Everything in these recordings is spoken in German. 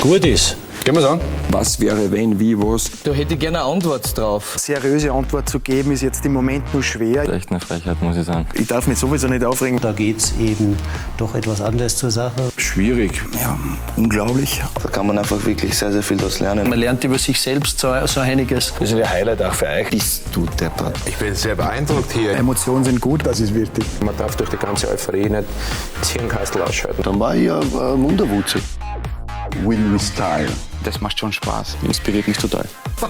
gut ist. Können wir sagen? Was wäre, wenn, wie, was? Da hätte ich gerne eine Antwort drauf. Seriöse Antwort zu geben, ist jetzt im Moment nur schwer. Echt eine Frechheit, muss ich sagen. Ich darf mich sowieso nicht aufregen. Da geht es eben doch etwas anders zur Sache. Schwierig. Ja, unglaublich. Da kann man einfach wirklich sehr, sehr viel daraus lernen. Man lernt über sich selbst so einiges. Das ist ein Highlight auch für euch. Bist du deppert. Ich bin sehr beeindruckt hier. Emotionen sind gut, das ist wichtig. Man darf durch die ganze Euphorie nicht das Hirnkastel ausschalten. Dann war ich ja Wunderwutze. Win with Style. Das macht schon Spaß. Inspiriert mich total.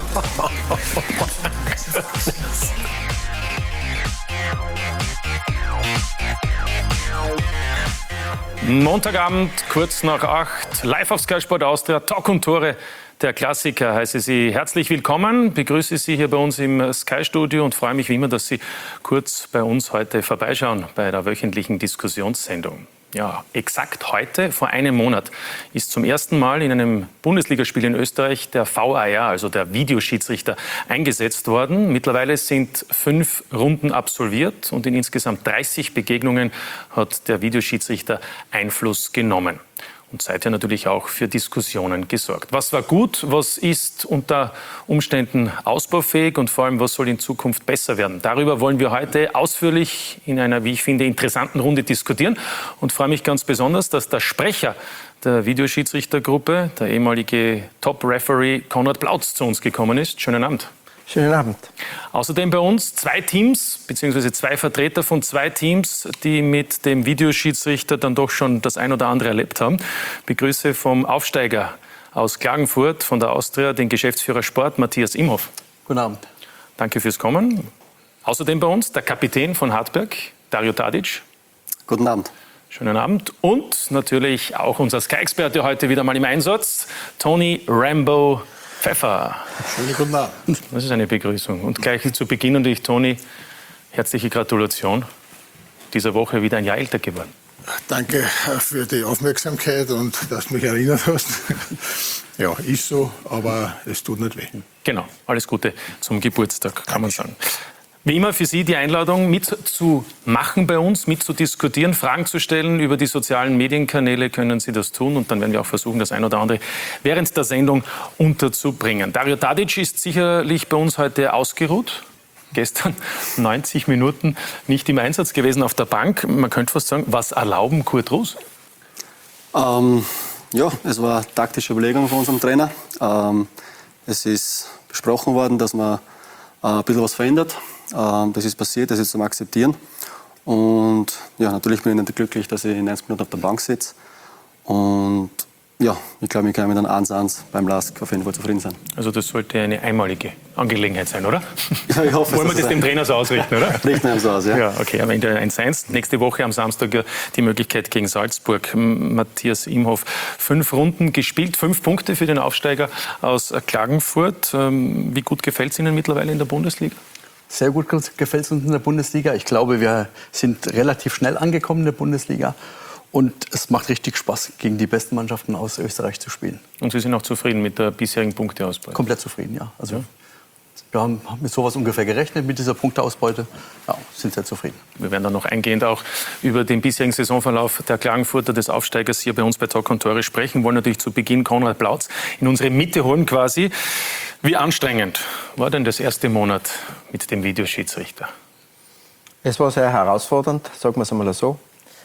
Montagabend, kurz nach 8, live auf Sky Sport Austria, Talk und Tore, der Klassiker. Heiße Sie herzlich willkommen, begrüße Sie hier bei uns im Sky-Studio und freue mich wie immer, dass Sie kurz bei uns heute vorbeischauen bei der wöchentlichen Diskussionssendung. Ja, exakt heute, vor einem Monat, ist zum ersten Mal in einem Bundesligaspiel in Österreich der VAR, also der Videoschiedsrichter, eingesetzt worden. Mittlerweile sind 5 Runden absolviert und in insgesamt 30 Begegnungen hat der Videoschiedsrichter Einfluss genommen. Und seither natürlich auch für Diskussionen gesorgt. Was war gut, was ist unter Umständen ausbaufähig und vor allem, was soll in Zukunft besser werden? Darüber wollen wir heute ausführlich in einer, wie ich finde, interessanten Runde diskutieren. Und freue mich ganz besonders, dass der Sprecher der Videoschiedsrichtergruppe, der ehemalige Top-Referee Konrad Plautz, zu uns gekommen ist. Schönen Abend. Schönen Abend. Außerdem bei uns 2 Teams, beziehungsweise 2 Vertreter von 2 Teams, die mit dem Videoschiedsrichter dann doch schon das ein oder andere erlebt haben. Begrüße vom Aufsteiger aus Klagenfurt, von der Austria, den Geschäftsführer Sport, Matthias Imhoff. Guten Abend. Danke fürs Kommen. Außerdem bei uns der Kapitän von Hartberg, Dario Tadic. Guten Abend. Schönen Abend. Und natürlich auch unser Sky-Experte heute wieder mal im Einsatz, Tony Rambo Pfeffer. Schönen guten Abend. Das ist eine Begrüßung. Und gleich zu Beginn natürlich, Toni, herzliche Gratulation. Dieser Woche wieder ein Jahr älter geworden. Danke für die Aufmerksamkeit und dass du mich erinnert hast. Ja, ist so, aber es tut nicht weh. Genau, alles Gute zum Geburtstag, kann man sagen. Wie immer für Sie die Einladung, mitzumachen bei uns, mitzudiskutieren, Fragen zu stellen. Über die sozialen Medienkanäle können Sie das tun. Und dann werden wir auch versuchen, das ein oder andere während der Sendung unterzubringen. Dario Tadic ist sicherlich bei uns heute ausgeruht. Gestern 90 Minuten nicht im Einsatz gewesen auf der Bank. Man könnte fast sagen, was erlauben Kurt Ruß? Ja, es war eine taktische Überlegung von unserem Trainer. Es ist besprochen worden, dass man ein bisschen was verändert. Das ist passiert, das ist zum Akzeptieren. Und ja, natürlich bin ich nicht glücklich, dass ich in 90 Minuten auf der Bank sitze. Und ja, ich glaube, ich kann mit einem 1-1 beim LASK auf jeden Fall zufrieden sein. Also das sollte eine einmalige Angelegenheit sein, oder? Ja, ich hoffe, wollen wir das dem Trainer so ausrichten, oder? Richten wir so aus, ja. Ja, okay, am Ende 1-1. Nächste Woche am Samstag die Möglichkeit gegen Salzburg. Matthias Imhoff, 5 Runden gespielt, 5 Punkte für den Aufsteiger aus Klagenfurt. Wie gut gefällt es Ihnen mittlerweile in der Bundesliga? Sehr gut gefällt es uns in der Bundesliga. Ich glaube, wir sind relativ schnell angekommen in der Bundesliga. Und es macht richtig Spaß, gegen die besten Mannschaften aus Österreich zu spielen. Und Sie sind auch zufrieden mit der bisherigen Punkteausbeute? Komplett zufrieden, ja. Also, wir haben mit sowas ungefähr gerechnet, mit dieser Punkteausbeute. Ja, sind sehr zufrieden. Wir werden dann noch eingehend auch über den bisherigen Saisonverlauf der Klagenfurter, des Aufsteigers, hier bei uns bei Talk und Tore sprechen. Wollen natürlich zu Beginn Konrad Plautz in unsere Mitte holen quasi. Wie anstrengend war denn das erste Monat mit dem Videoschiedsrichter? Es war sehr herausfordernd, sagen wir es einmal so.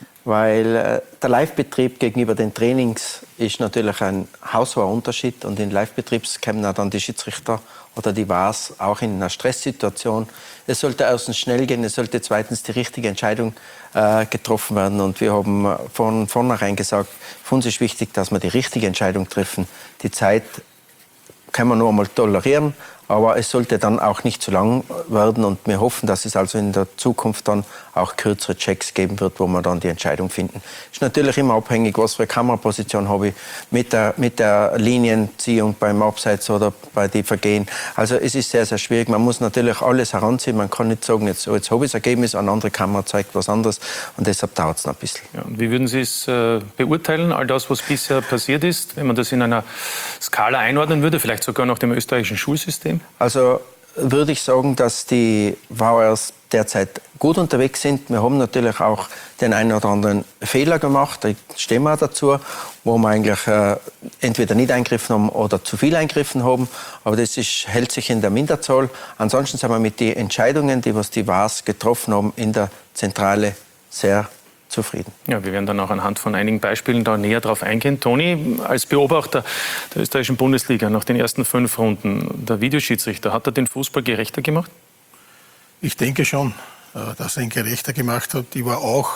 Weil der Live-Betrieb gegenüber den Trainings ist natürlich ein haushoher Unterschied. Und in Live-Betrieb kämen dann die Schiedsrichter oder die VARs auch in einer Stresssituation. Es sollte erstens schnell gehen, es sollte zweitens die richtige Entscheidung getroffen werden. Und wir haben von vornherein gesagt, für uns ist wichtig, dass wir die richtige Entscheidung treffen. Die Zeit kann man nur einmal tolerieren, aber es sollte dann auch nicht zu lang werden. Und wir hoffen, dass es also in der Zukunft dann auch kürzere Checks geben wird, wo wir dann die Entscheidung finden. Ist natürlich immer abhängig, was für eine Kameraposition habe ich mit der Linienziehung beim Abseits oder bei den Vergehen. Also es ist sehr, sehr schwierig. Man muss natürlich alles heranziehen. Man kann nicht sagen, jetzt habe ich das Ergebnis, eine andere Kamera zeigt was anderes. Und deshalb dauert es noch ein bisschen. Ja, und wie würden Sie es beurteilen, all das, was bisher passiert ist, wenn man das in einer Skala einordnen würde, vielleicht sogar nach dem österreichischen Schulsystem? Also würde ich sagen, dass die VARs derzeit gut unterwegs sind. Wir haben natürlich auch den einen oder anderen Fehler gemacht, da stehen wir auch dazu, wo wir eigentlich entweder nicht eingegriffen haben oder zu viel eingegriffen haben. Aber das hält sich in der Minderzahl. Ansonsten sind wir mit den Entscheidungen, die VARs getroffen haben, in der Zentrale sehr zufrieden. Ja, wir werden dann auch anhand von einigen Beispielen da näher drauf eingehen. Toni, als Beobachter der österreichischen Bundesliga nach den ersten 5 Runden, der Videoschiedsrichter, hat er den Fußball gerechter gemacht? Ich denke schon, dass er ihn gerechter gemacht hat. Ich war auch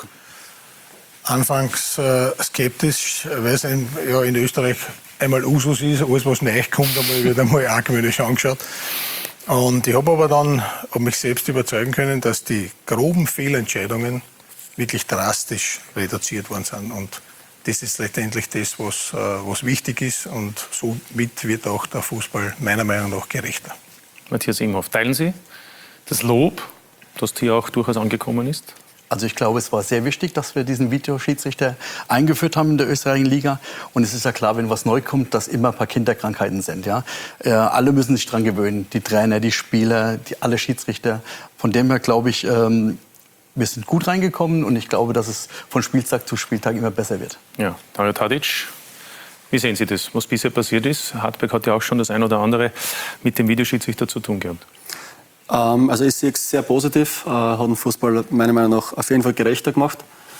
anfangs skeptisch, weil es in Österreich einmal Usus ist, alles was neu kommt, wird einmal argwöhnisch angeschaut. Und ich habe aber dann mich selbst überzeugen können, dass die groben Fehlentscheidungen wirklich drastisch reduziert worden sind. Und das ist letztendlich das, was wichtig ist. Und somit wird auch der Fußball meiner Meinung nach gerechter. Matthias Imhoff, teilen Sie das Lob, das hier auch durchaus angekommen ist? Also ich glaube, es war sehr wichtig, dass wir diesen Videoschiedsrichter eingeführt haben in der österreichischen Liga. Und es ist ja klar, wenn was neu kommt, dass immer ein paar Kinderkrankheiten sind. Ja? Alle müssen sich dran gewöhnen, die Trainer, die Spieler, alle Schiedsrichter. Von dem her glaube ich, wir sind gut reingekommen und ich glaube, dass es von Spieltag zu Spieltag immer besser wird. Ja, Dario Tadic, wie sehen Sie das, was bisher passiert ist? Hartberg hat ja auch schon das ein oder andere mit dem Videoschiedsrichter zu tun gehabt. Also ich sehe es sehr positiv, hat den Fußball meiner Meinung nach auf jeden Fall gerechter gemacht.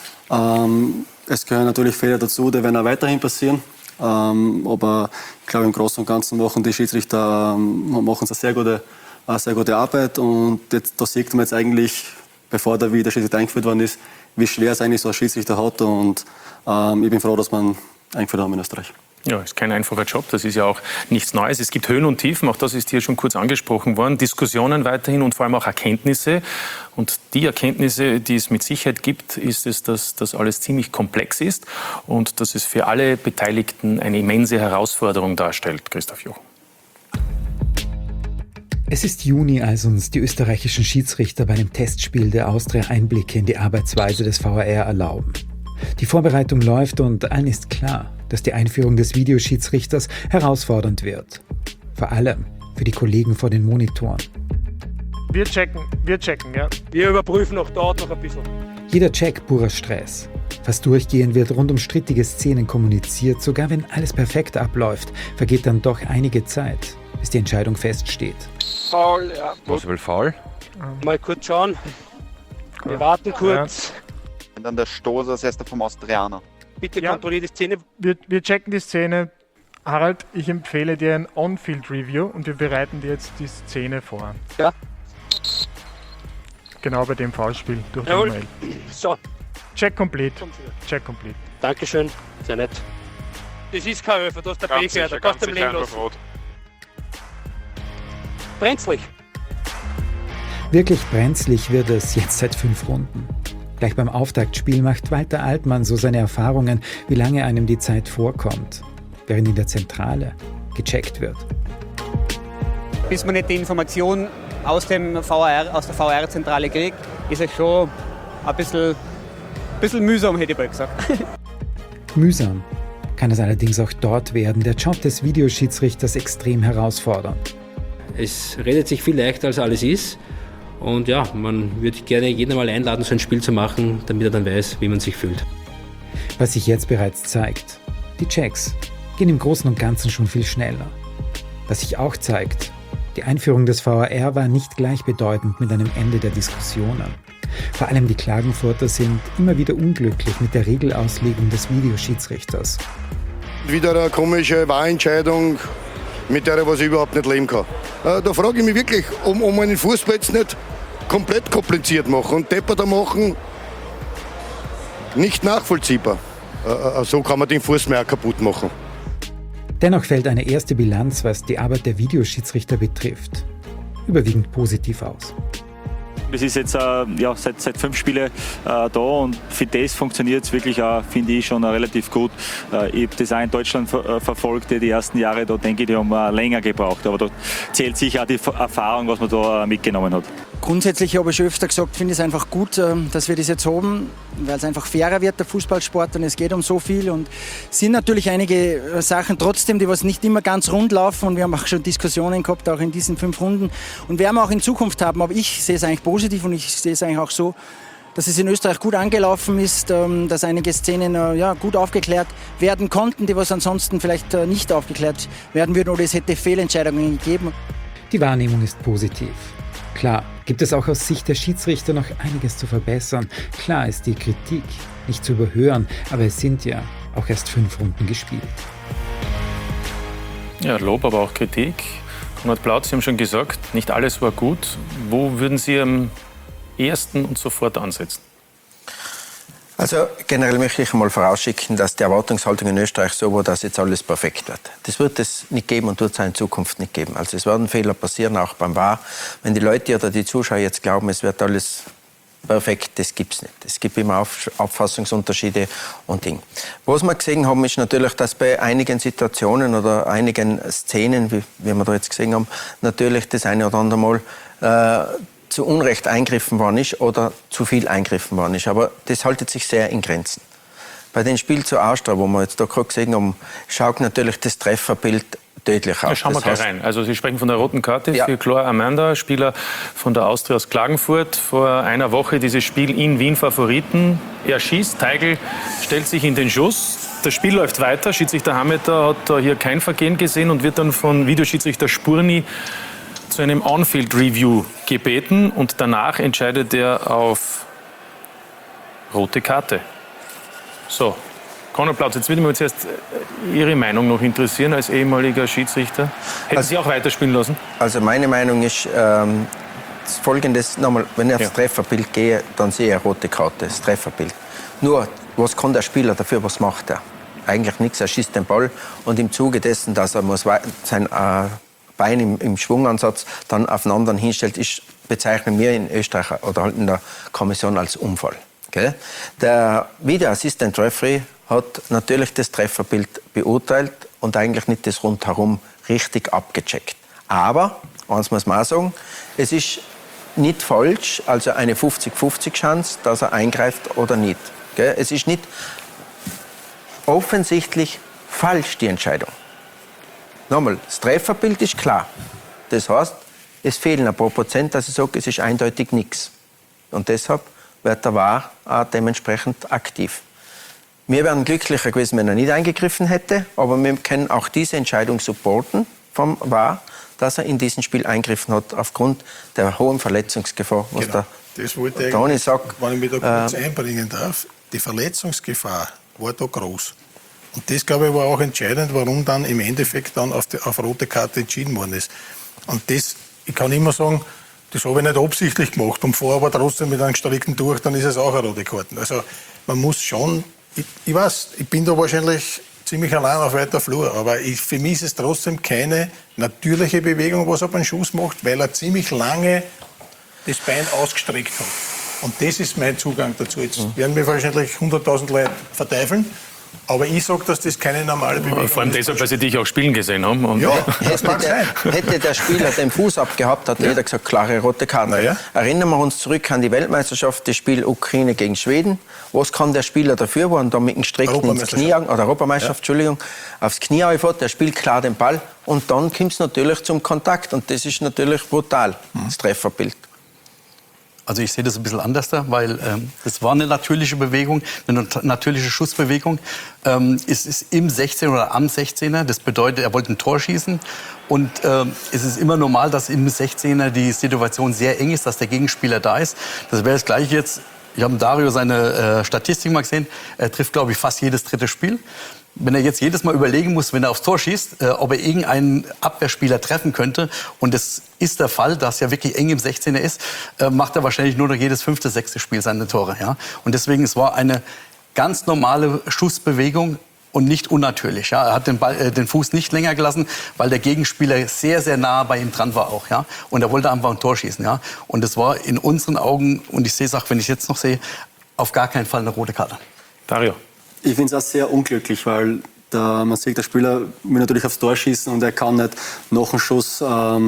Es gehören natürlich Fehler dazu, die werden auch weiterhin passieren. Aber ich glaube, im Großen und Ganzen machen die Schiedsrichter machen eine sehr gute Arbeit. Und da sieht man jetzt eigentlich, bevor der Videoschiedsrichter eingeführt worden ist, wie schwer es eigentlich so ein Schiedsrichter hat. Und ich bin froh, dass man eingeführt haben in Österreich. Ja, ist kein einfacher Job, das ist ja auch nichts Neues. Es gibt Höhen und Tiefen, auch das ist hier schon kurz angesprochen worden. Diskussionen weiterhin und vor allem auch Erkenntnisse. Und die Erkenntnisse, die es mit Sicherheit gibt, ist es, dass das alles ziemlich komplex ist und dass es für alle Beteiligten eine immense Herausforderung darstellt. Christoph Joch. Es ist Juni, als uns die österreichischen Schiedsrichter bei einem Testspiel der Austria Einblicke in die Arbeitsweise des VAR erlauben. Die Vorbereitung läuft und allen ist klar, dass die Einführung des Videoschiedsrichters herausfordernd wird. Vor allem für die Kollegen vor den Monitoren. Wir checken, ja. Wir überprüfen auch dort noch ein bisschen. Jeder Check purer Stress. Fast durchgehend wird rund um strittige Szenen kommuniziert. Sogar wenn alles perfekt abläuft, vergeht dann doch einige Zeit, bis die Entscheidung feststeht. Foul, ja. Was will Foul? Mal kurz schauen. Wir warten kurz. Und dann der Stoß als erster vom Austrianer. Bitte kontrolliere die Szene. Wir checken die Szene. Harald, ich empfehle dir ein On-Field-Review und wir bereiten dir jetzt die Szene vor. Ja. Genau bei dem Foulspiel durch den Mail. So. Check complete. Check complete. Dankeschön. Sehr nett. Das ist kein Öfer, du hast der Pech, da kannst du im Leben lassen. Brenzlig. Wirklich brenzlig wird es jetzt seit 5 Runden. Gleich beim Auftaktspiel macht Walter Altmann so seine Erfahrungen, wie lange einem die Zeit vorkommt, während in der Zentrale gecheckt wird. Bis man nicht die Information aus der VAR-Zentrale kriegt, ist es schon ein bisschen mühsam, hätte ich mal gesagt. Mühsam kann es allerdings auch dort werden. Der Job des Videoschiedsrichters extrem herausfordernd. Es redet sich viel leichter, als alles ist. Und ja, man würde gerne jeden mal einladen, so ein Spiel zu machen, damit er dann weiß, wie man sich fühlt. Was sich jetzt bereits zeigt, die Checks gehen im Großen und Ganzen schon viel schneller. Was sich auch zeigt, die Einführung des VAR war nicht gleichbedeutend mit einem Ende der Diskussionen. Vor allem die Klagenfurter sind immer wieder unglücklich mit der Regelauslegung des Videoschiedsrichters. Wieder eine komische Wahlentscheidung, mit der ich überhaupt nicht leben kann. Da frage ich mich wirklich, um einen Fußball jetzt nicht komplett kompliziert machen und depperter machen, nicht nachvollziehbar. So kann man den Fußball auch kaputt machen. Dennoch fällt eine erste Bilanz, was die Arbeit der Videoschiedsrichter betrifft, überwiegend positiv aus. Es ist jetzt seit 5 Spielen da und für das funktioniert es wirklich auch, finde ich, schon relativ gut. Ich habe das auch in Deutschland verfolgt, die ersten Jahre, da denke ich, die haben länger gebraucht. Aber da zählt sicher auch die Erfahrung, was man da mitgenommen hat. Grundsätzlich habe ich schon öfter gesagt, finde ich es einfach gut, dass wir das jetzt haben, weil es einfach fairer wird, der Fußballsport, und es geht um so viel. Und es sind natürlich einige Sachen trotzdem, die was nicht immer ganz rund laufen, und wir haben auch schon Diskussionen gehabt, auch in diesen 5 Runden, und werden wir auch in Zukunft haben. Aber ich sehe es eigentlich positiv, und ich sehe es eigentlich auch so, dass es in Österreich gut angelaufen ist, dass einige Szenen gut aufgeklärt werden konnten, die was ansonsten vielleicht nicht aufgeklärt werden würden, oder es hätte Fehlentscheidungen gegeben. Die Wahrnehmung ist positiv. Klar, gibt es auch aus Sicht der Schiedsrichter noch einiges zu verbessern. Klar ist die Kritik nicht zu überhören, aber es sind ja auch erst 5 Runden gespielt. Ja, Lob, aber auch Kritik. Konrad Plaut, Sie haben schon gesagt, nicht alles war gut. Wo würden Sie am ehesten und sofort ansetzen? Also generell möchte ich einmal vorausschicken, dass die Erwartungshaltung in Österreich so war, dass jetzt alles perfekt wird. Das wird es nicht geben und wird es auch in Zukunft nicht geben. Also es werden Fehler passieren, auch beim VAR. Wenn die Leute oder die Zuschauer jetzt glauben, es wird alles perfekt, das gibt es nicht. Es gibt immer Auffassungsunterschiede und Dinge. Was wir gesehen haben, ist natürlich, dass bei einigen Situationen oder einigen Szenen, wie wir da jetzt gesehen haben, natürlich das eine oder andere Mal zu Unrecht eingriffen worden ist oder zu viel eingriffen worden ist. Aber das haltet sich sehr in Grenzen. Bei dem Spiel zu Austria, wo wir jetzt da gerade gesehen haben, schaut natürlich das Trefferbild deutlich aus. Ja, schauen wir gleich rein. Also Sie sprechen von der roten Karte für Chlor Amanda, Spieler von der Austria aus Klagenfurt. Vor einer Woche dieses Spiel in Wien Favoriten. Er schießt, Teigl stellt sich in den Schuss. Das Spiel läuft weiter. Schiedsrichter Hameter hat da hier kein Vergehen gesehen und wird dann von Videoschiedsrichter Spurni zu einem On-Field-Review gebeten, und danach entscheidet er auf rote Karte. So, Konrad Plaut, jetzt würde mich zuerst Ihre Meinung noch interessieren als ehemaliger Schiedsrichter. Hätten Sie auch weiterspielen lassen? Also meine Meinung ist folgendes, nochmal, wenn ich aufs Trefferbild gehe, dann sehe ich eine rote Karte, das Trefferbild. Nur, was kann der Spieler dafür, was macht er? Eigentlich nichts, er schießt den Ball, und im Zuge dessen, dass er muss sein Bein im Schwungansatz dann auf einen anderen hinstellt, bezeichnen wir in Österreich oder halt in der Kommission als Unfall. Okay? Der Video Assistant Referee hat natürlich das Trefferbild beurteilt und eigentlich nicht das rundherum richtig abgecheckt. Aber, eins muss man auch sagen, es ist nicht falsch, also eine 50-50 Chance, dass er eingreift oder nicht. Okay? Es ist nicht offensichtlich falsch, die Entscheidung. Nochmal, das Trefferbild ist klar. Das heißt, es fehlen ein paar Prozent, dass ich sage, es ist eindeutig nichts. Und deshalb wird der VAR auch dementsprechend aktiv. Wir wären glücklicher gewesen, wenn er nicht eingegriffen hätte, aber wir können auch diese Entscheidung supporten vom VAR, dass er in diesem Spiel eingegriffen hat, aufgrund der hohen Verletzungsgefahr. Was genau, das wollte ich sagt. Wenn ich mich da kurz einbringen darf, die Verletzungsgefahr war da groß. Und das, glaube ich, war auch entscheidend, warum dann im Endeffekt dann auf rote Karte entschieden worden ist. Und das, ich kann immer sagen, das habe ich nicht absichtlich gemacht und fahre aber trotzdem mit einem gestreckten durch, dann ist es auch eine rote Karte. Also man muss schon, ich weiß, ich bin da wahrscheinlich ziemlich allein auf weiter Flur, aber für mich ist es trotzdem keine natürliche Bewegung, was er beim Schuss macht, weil er ziemlich lange das Bein ausgestreckt hat. Und das ist mein Zugang dazu. Jetzt werden wir wahrscheinlich 100.000 Leute verteufeln. Aber ich sage, dass das keine normale Bewegung ist. Vor allem deshalb, weil Sie dich auch spielen gesehen haben. Und ja, das mag sein. Hätte der Spieler den Fuß abgehabt, hat jeder gesagt, klare rote Karte. Ja. Erinnern wir uns zurück an die Weltmeisterschaft, das Spiel Ukraine gegen Schweden. Was kann der Spieler dafür, wo er da mit dem Strecken ins Knie, oder Europameisterschaft, Entschuldigung, aufs Knie aufhat, der spielt klar den Ball und dann kommt es natürlich zum Kontakt. Und das ist natürlich brutal, das Trefferbild. Also ich sehe das ein bisschen anders da, weil das war eine natürliche Bewegung, eine natürliche Schussbewegung. Es ist im 16er oder am 16er, das bedeutet, er wollte ein Tor schießen. Und es ist immer normal, dass im 16er die Situation sehr eng ist, dass der Gegenspieler da ist. Das wäre das Gleiche jetzt, ich habe Dario seine Statistik mal gesehen, er trifft, glaube ich, fast jedes dritte Spiel. Wenn er jetzt jedes Mal überlegen muss, wenn er aufs Tor schießt, ob er irgendeinen Abwehrspieler treffen könnte, und das ist der Fall, dass er wirklich eng im 16er ist, macht er wahrscheinlich nur noch jedes 5., 6. Spiel seine Tore. Ja? Und deswegen, es war eine ganz normale Schussbewegung und nicht unnatürlich. Ja? Er hat den Fuß nicht länger gelassen, weil der Gegenspieler sehr, sehr nah bei ihm dran war auch. Ja? Und er wollte einfach ein Tor schießen. Ja? Und das war in unseren Augen, und ich sehe es auch, wenn ich es jetzt noch sehe, Auf gar keinen Fall eine rote Karte. Dario? Ich finde es auch sehr unglücklich, weil man sieht, der Spieler will natürlich aufs Tor schießen und er kann nicht nach dem Schuss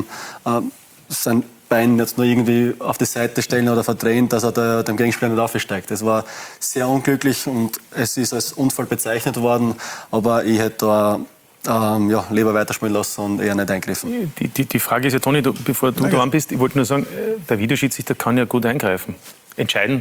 sein Bein jetzt nur irgendwie auf die Seite stellen oder verdrehen, dass er dem Gegenspieler nicht aufsteigt. Das war sehr unglücklich und es ist als Unfall bezeichnet worden, aber ich hätte da lieber weiterspielen lassen und eher nicht eingriffen. Die Frage ist ja, Toni, bevor du dran bist, ich wollte nur sagen, der Videoschiedsrichter kann ja gut eingreifen. Entscheiden.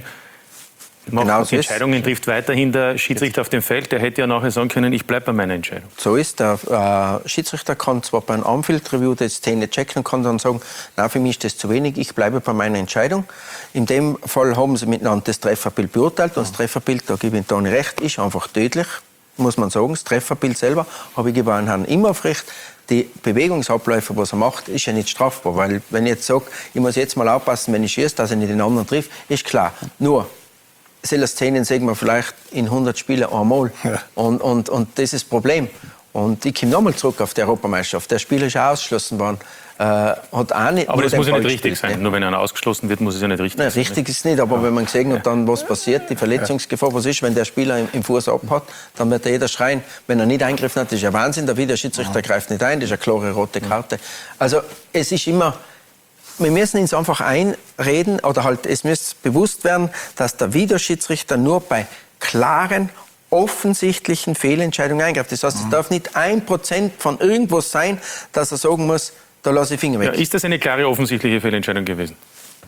Genau so Entscheidungen trifft weiterhin der Schiedsrichter auf dem Feld. Der hätte ja nachher sagen können, ich bleibe bei meiner Entscheidung. So ist der Schiedsrichter kann zwar beim On-Field-Review die Szene checken und kann dann sagen, na, für mich ist das zu wenig, ich bleibe bei meiner Entscheidung. In dem Fall haben sie miteinander das Trefferbild beurteilt und das Trefferbild, da gebe ich Toni recht, ist einfach tödlich, muss man sagen. Das Trefferbild selber, aber ich gebe Herrn Imhoff recht, die Bewegungsabläufe, was er macht, ist ja nicht strafbar. Weil wenn ich jetzt sage, ich muss jetzt mal aufpassen, wenn ich schieße, dass ich nicht den anderen trifft, ist klar. Nur, solche Szenen sehen wir vielleicht in 100 Spielen einmal. Ja. Und das ist das Problem. Und ich komme nochmal zurück auf die Europameisterschaft. Der Spieler ist auch ausgeschlossen worden. Hat auch nicht, aber das muss ja nicht richtig sein. Nur wenn einer ausgeschlossen wird, muss es ja nicht richtig sein. Richtig ist es nicht, aber wenn man gesehen hat, dann, was passiert, die Verletzungsgefahr, was ist, wenn der Spieler im Fuß abhat, dann wird jeder schreien, wenn er nicht eingegriffen hat, das ist ja Wahnsinn, der Videoschiedsrichter greift nicht ein, das ist eine klare rote Karte. Also es ist immer... Wir müssen uns einfach einreden, oder halt, es muss bewusst werden, dass der Videoschiedsrichter nur bei klaren, offensichtlichen Fehlentscheidungen eingreift. Das heißt, es darf nicht 1% von irgendwas sein, dass er sagen muss, da lasse ich Finger weg. Ja, ist das eine klare, offensichtliche Fehlentscheidung gewesen?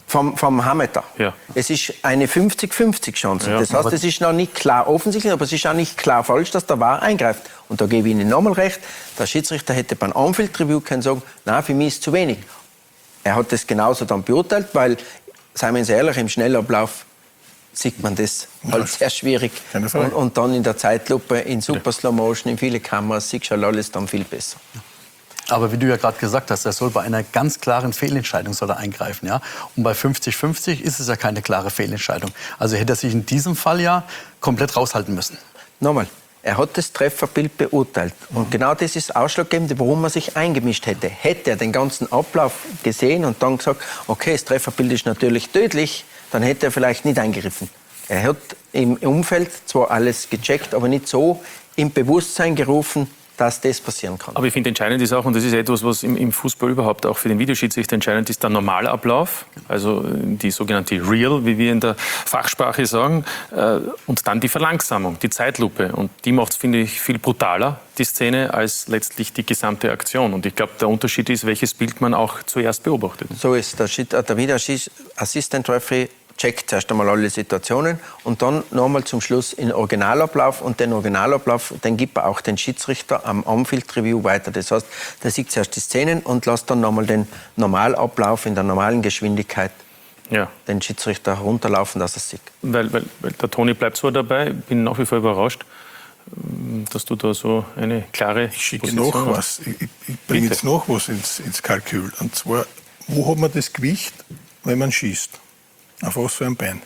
Vom Hameter. Ja. Es ist eine 50-50 Chance. Ja, das heißt, es ist noch nicht klar offensichtlich, aber es ist auch nicht klar falsch, dass der VAR eingreift. Und da gebe ich Ihnen nochmal recht, der Schiedsrichter hätte beim On-Field-Review können sagen, nein, für mich ist zu wenig. Er hat das genauso dann beurteilt, weil, seien wir uns ehrlich, im Schnellablauf sieht man das halt sehr schwierig. Und dann in der Zeitlupe, in Super Slow Motion, in viele Kameras, siehst du halt alles dann viel besser. Aber wie du ja gerade gesagt hast, er soll bei einer ganz klaren Fehlentscheidung soll er eingreifen. Ja? Und bei 50-50 ist es ja keine klare Fehlentscheidung. Also hätte er sich in diesem Fall ja komplett raushalten müssen. Nochmal. Er hat das Trefferbild beurteilt. Und genau das ist ausschlaggebend, warum er sich eingemischt hätte. Hätte er den ganzen Ablauf gesehen und dann gesagt, okay, das Trefferbild ist natürlich tödlich, dann hätte er vielleicht nicht eingegriffen. Er hat im Umfeld zwar alles gecheckt, aber nicht so im Bewusstsein gerufen, dass das passieren kann. Aber ich finde, entscheidend ist auch, und das ist etwas, was im Fußball überhaupt auch für den Videoschiedsrichter entscheidend ist, der Normalablauf, also die sogenannte Real, wie wir in der Fachsprache sagen, und dann die Verlangsamung, die Zeitlupe. Und die macht es, finde ich, viel brutaler, die Szene, als letztlich die gesamte Aktion. Und ich glaube, der Unterschied ist, welches Bild man auch zuerst beobachtet. So ist der Video-Assistant Referee checkt zuerst einmal alle Situationen und dann nochmal zum Schluss in Originalablauf. Und den Originalablauf, den gibt er auch den Schiedsrichter am On-Field-Review weiter. Das heißt, der sieht zuerst die Szenen und lässt dann nochmal den Normalablauf in der normalen Geschwindigkeit den Schiedsrichter runterlaufen, dass er es sieht. Weil der Toni bleibt so dabei, ich bin nach wie vor überrascht, dass du da so eine klare Position hast. Ich bringe jetzt noch was ins Kalkül. Und zwar, wo hat man das Gewicht, wenn man schießt? Auf was für ein Bein?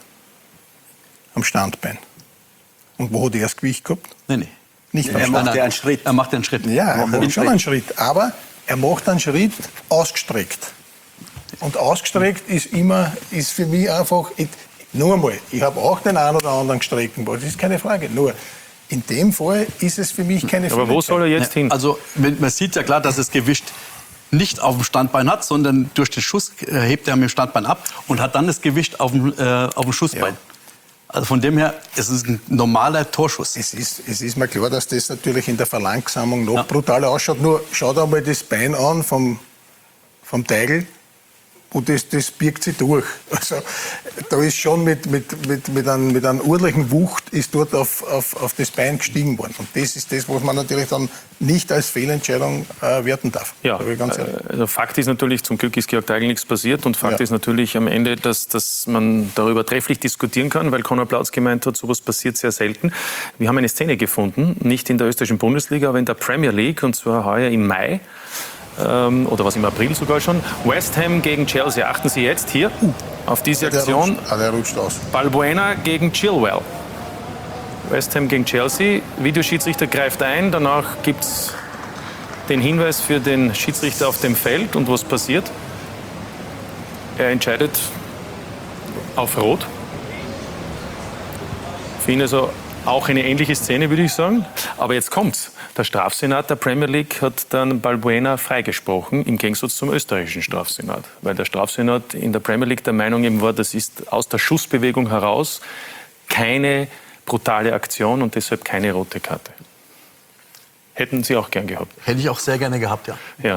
Am Standbein. Und wo hat er das Gewicht gehabt? Nein. Nicht er macht einen Schritt. Er macht einen Schritt. Ja, er macht schon einen Schritt. Aber er macht einen Schritt ausgestreckt. Und ausgestreckt ist für mich einfach, nur einmal, ich habe auch den einen oder anderen gestreckten Ball, das ist keine Frage. Nur, in dem Fall ist es für mich keine Frage. Aber wo soll er jetzt hin? Also, man sieht ja klar, dass das Gewicht nicht auf dem Standbein hat, sondern durch den Schuss hebt er mit dem Standbein ab und hat dann das Gewicht auf dem Schussbein. Ja. Also von dem her, es ist ein normaler Torschuss. Es ist mir klar, dass das natürlich in der Verlangsamung noch brutaler ausschaut. Nur schaut einmal das Bein an vom Teigl. Und das birgt sich durch. Also, da ist schon mit einer ordentlichen Wucht ist dort auf das Bein gestiegen worden. Und das ist das, was man natürlich dann nicht als Fehlentscheidung werten darf. Ja, also Fakt ist natürlich, zum Glück ist Georg Teigl nichts passiert. Und Fakt ist natürlich am Ende, dass man darüber trefflich diskutieren kann, weil Conor Plautz gemeint hat, sowas passiert sehr selten. Wir haben eine Szene gefunden, nicht in der österreichischen Bundesliga, aber in der Premier League, und zwar heuer im Mai. Oder was im April sogar schon. West Ham gegen Chelsea. Achten Sie jetzt hier auf diese Aktion. Der rutscht aus. Balbuena gegen Chilwell. West Ham gegen Chelsea. Videoschiedsrichter greift ein. Danach gibt es den Hinweis für den Schiedsrichter auf dem Feld. Und was passiert? Er entscheidet auf Rot. Für ihn also auch eine ähnliche Szene, würde ich sagen. Aber jetzt kommt's. Der Strafsenat der Premier League hat dann Balbuena freigesprochen, im Gegensatz zum österreichischen Strafsenat. Weil der Strafsenat in der Premier League der Meinung eben war, das ist aus der Schussbewegung heraus keine brutale Aktion und deshalb keine rote Karte. Hätten Sie auch gern gehabt? Hätte ich auch sehr gerne gehabt, ja. Ja.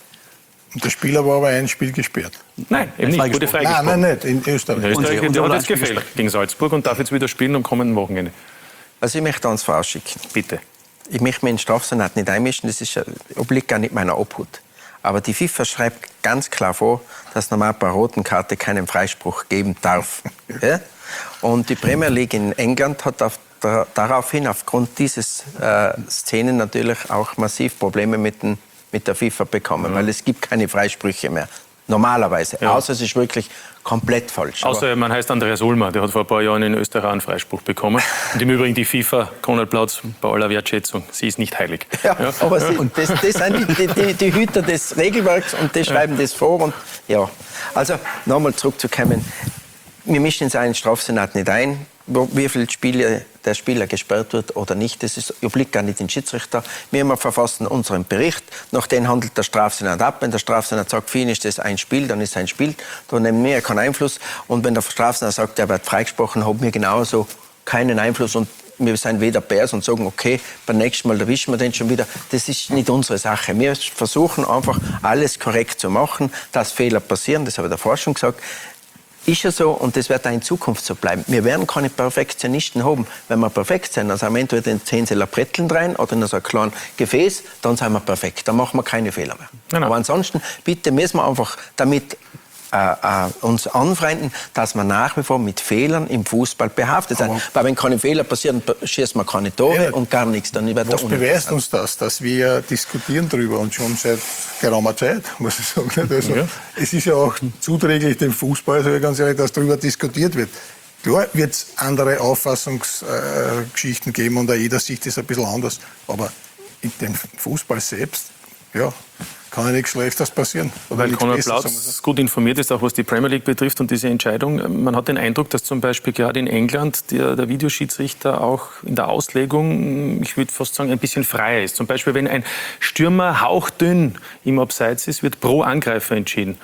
Und der Spieler war aber ein Spiel gesperrt. Nein, eben nicht. Wurde freigesprochen. Nein, nicht. In Österreich. In Österreich hat jetzt gefällt gegen Salzburg und darf jetzt wieder spielen am kommenden Wochenende. Also ich möchte uns vorausschicken. Bitte. Ich möchte mich in den Strafsenat nicht einmischen, das obliegt gar nicht meiner Obhut. Aber die FIFA schreibt ganz klar vor, dass normal bei einer roten Karte keinen Freispruch geben darf. Ja? Und die Premier League in England hat daraufhin aufgrund dieses Szenen natürlich auch massiv Probleme mit der FIFA bekommen, weil es gibt keine Freisprüche mehr. Normalerweise. Ja. Außer es ist wirklich komplett falsch. Außer man heißt Andreas Ulmer, der hat vor ein paar Jahren in Österreich einen Freispruch bekommen. Und im Übrigen die FIFA, Konrad Plautz, bei aller Wertschätzung, sie ist nicht heilig. Ja, ja. Aber das sind die Hüter des Regelwerks und die schreiben das vor. Und, ja. Also nochmal zurückzukommen, wir mischen uns einen Strafsenat nicht ein, wie viele Spiele der Spieler gesperrt wird oder nicht. Das obliegt gar nicht den Schiedsrichter. Wir verfassen unseren Bericht, nach dem handelt der Strafsenat ab. Wenn der Strafsenat sagt, für ihn ist das ein Spiel, dann ist es ein Spiel. Da nehmen wir keinen Einfluss. Und wenn der Strafsenat sagt, er wird freigesprochen, haben wir genauso keinen Einfluss. Und wir sind weder Bärs und sagen, okay, beim nächsten Mal erwischen wir den schon wieder. Das ist nicht unsere Sache. Wir versuchen einfach, alles korrekt zu machen, dass Fehler passieren. Das habe ich davor schon gesagt. Ist ja so und das wird auch in Zukunft so bleiben. Wir werden keine Perfektionisten haben. Wenn wir perfekt sind, dann sind wir entweder in 10 Bretteln rein oder in so ein kleines Gefäß, dann sind wir perfekt. Dann machen wir keine Fehler mehr. Genau. Aber ansonsten, bitte müssen wir einfach damit uns anfreunden, dass wir nach wie vor mit Fehlern im Fußball behaftet sind. Weil wenn keine Fehler passieren, schießt man keine Tore und gar nichts. Dann wird was beweist uns das? Dass wir diskutieren darüber und schon seit geraumer Zeit, muss ich sagen. Also, es ist ja auch zuträglich dem Fußball, also ganz ehrlich, dass darüber diskutiert wird. Klar wird es andere Auffassungsgeschichten geben und auch jeder sieht das ein bisschen anders. Aber in dem Fußball selbst, ja, kann ja nichts Schlechtes passieren. Weil Konrad Plautz gut informiert ist, auch was die Premier League betrifft und diese Entscheidung. Man hat den Eindruck, dass zum Beispiel gerade in England der Videoschiedsrichter auch in der Auslegung, ich würde fast sagen, ein bisschen freier ist. Zum Beispiel, wenn ein Stürmer hauchdünn im Abseits ist, wird pro Angreifer entschieden.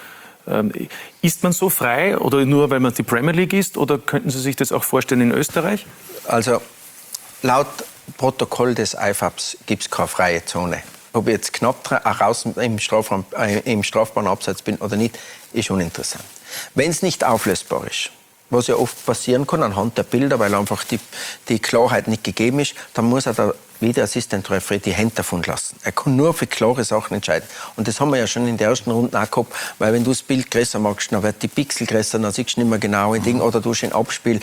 Ist man so frei oder nur, weil man die Premier League ist? Oder könnten Sie sich das auch vorstellen in Österreich? Also laut Protokoll des IFABs gibt es keine freie Zone. Ob ich jetzt knapp raus im strafbaren Abseits bin oder nicht, ist uninteressant. Wenn es nicht auflösbar ist, was ja oft passieren kann anhand der Bilder, weil einfach die Klarheit nicht gegeben ist, dann muss der Videoassistent Referee die Hände davon lassen. Er kann nur für klare Sachen entscheiden. Und das haben wir ja schon in der ersten Runde auch gehabt, weil wenn du das Bild größer machst, dann wird die Pixel größer, dann siehst du nicht mehr genau ein Ding, oder du hast ein Abspiel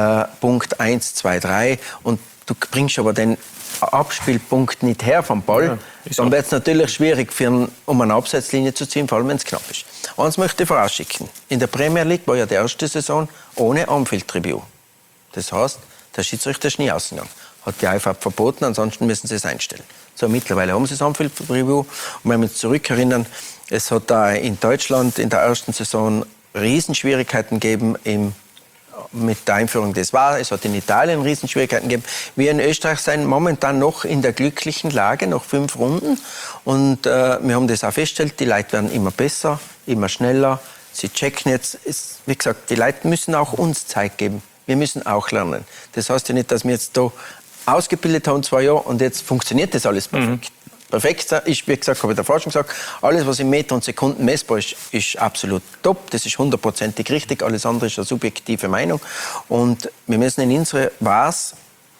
Punkt 1, 2, 3 und du bringst aber den Abspielpunkt nicht her vom Ball, dann wird es natürlich schwierig, um eine Abseitslinie zu ziehen, vor allem wenn es knapp ist. Eins möchte ich vorausschicken. In der Premier League war ja die erste Saison ohne On-Field-Review. Das heißt, der Schiedsrichter ist nie ausgegangen. Hat die IFAB verboten, ansonsten müssen sie es einstellen. So, mittlerweile haben sie das On-Field-Review. Und wenn wir uns zurückerinnern, es hat da in Deutschland in der ersten Saison Riesenschwierigkeiten gegeben mit der Einführung des VAR. Es hat in Italien Riesenschwierigkeiten gegeben. Wir in Österreich sind momentan noch in der glücklichen Lage, noch 5 Runden. Und wir haben das auch festgestellt, die Leute werden immer besser, immer schneller. Sie checken jetzt. Wie gesagt, die Leute müssen auch uns Zeit geben. Wir müssen auch lernen. Das heißt ja nicht, dass wir jetzt da ausgebildet haben 2 Jahre und jetzt funktioniert das alles perfekt. Perfekt ist, wie gesagt, habe ich davor schon gesagt, alles, was in Meter und Sekunden messbar ist, ist absolut top. Das ist 100%ig richtig. Alles andere ist eine subjektive Meinung. Und wir müssen in unsere Was,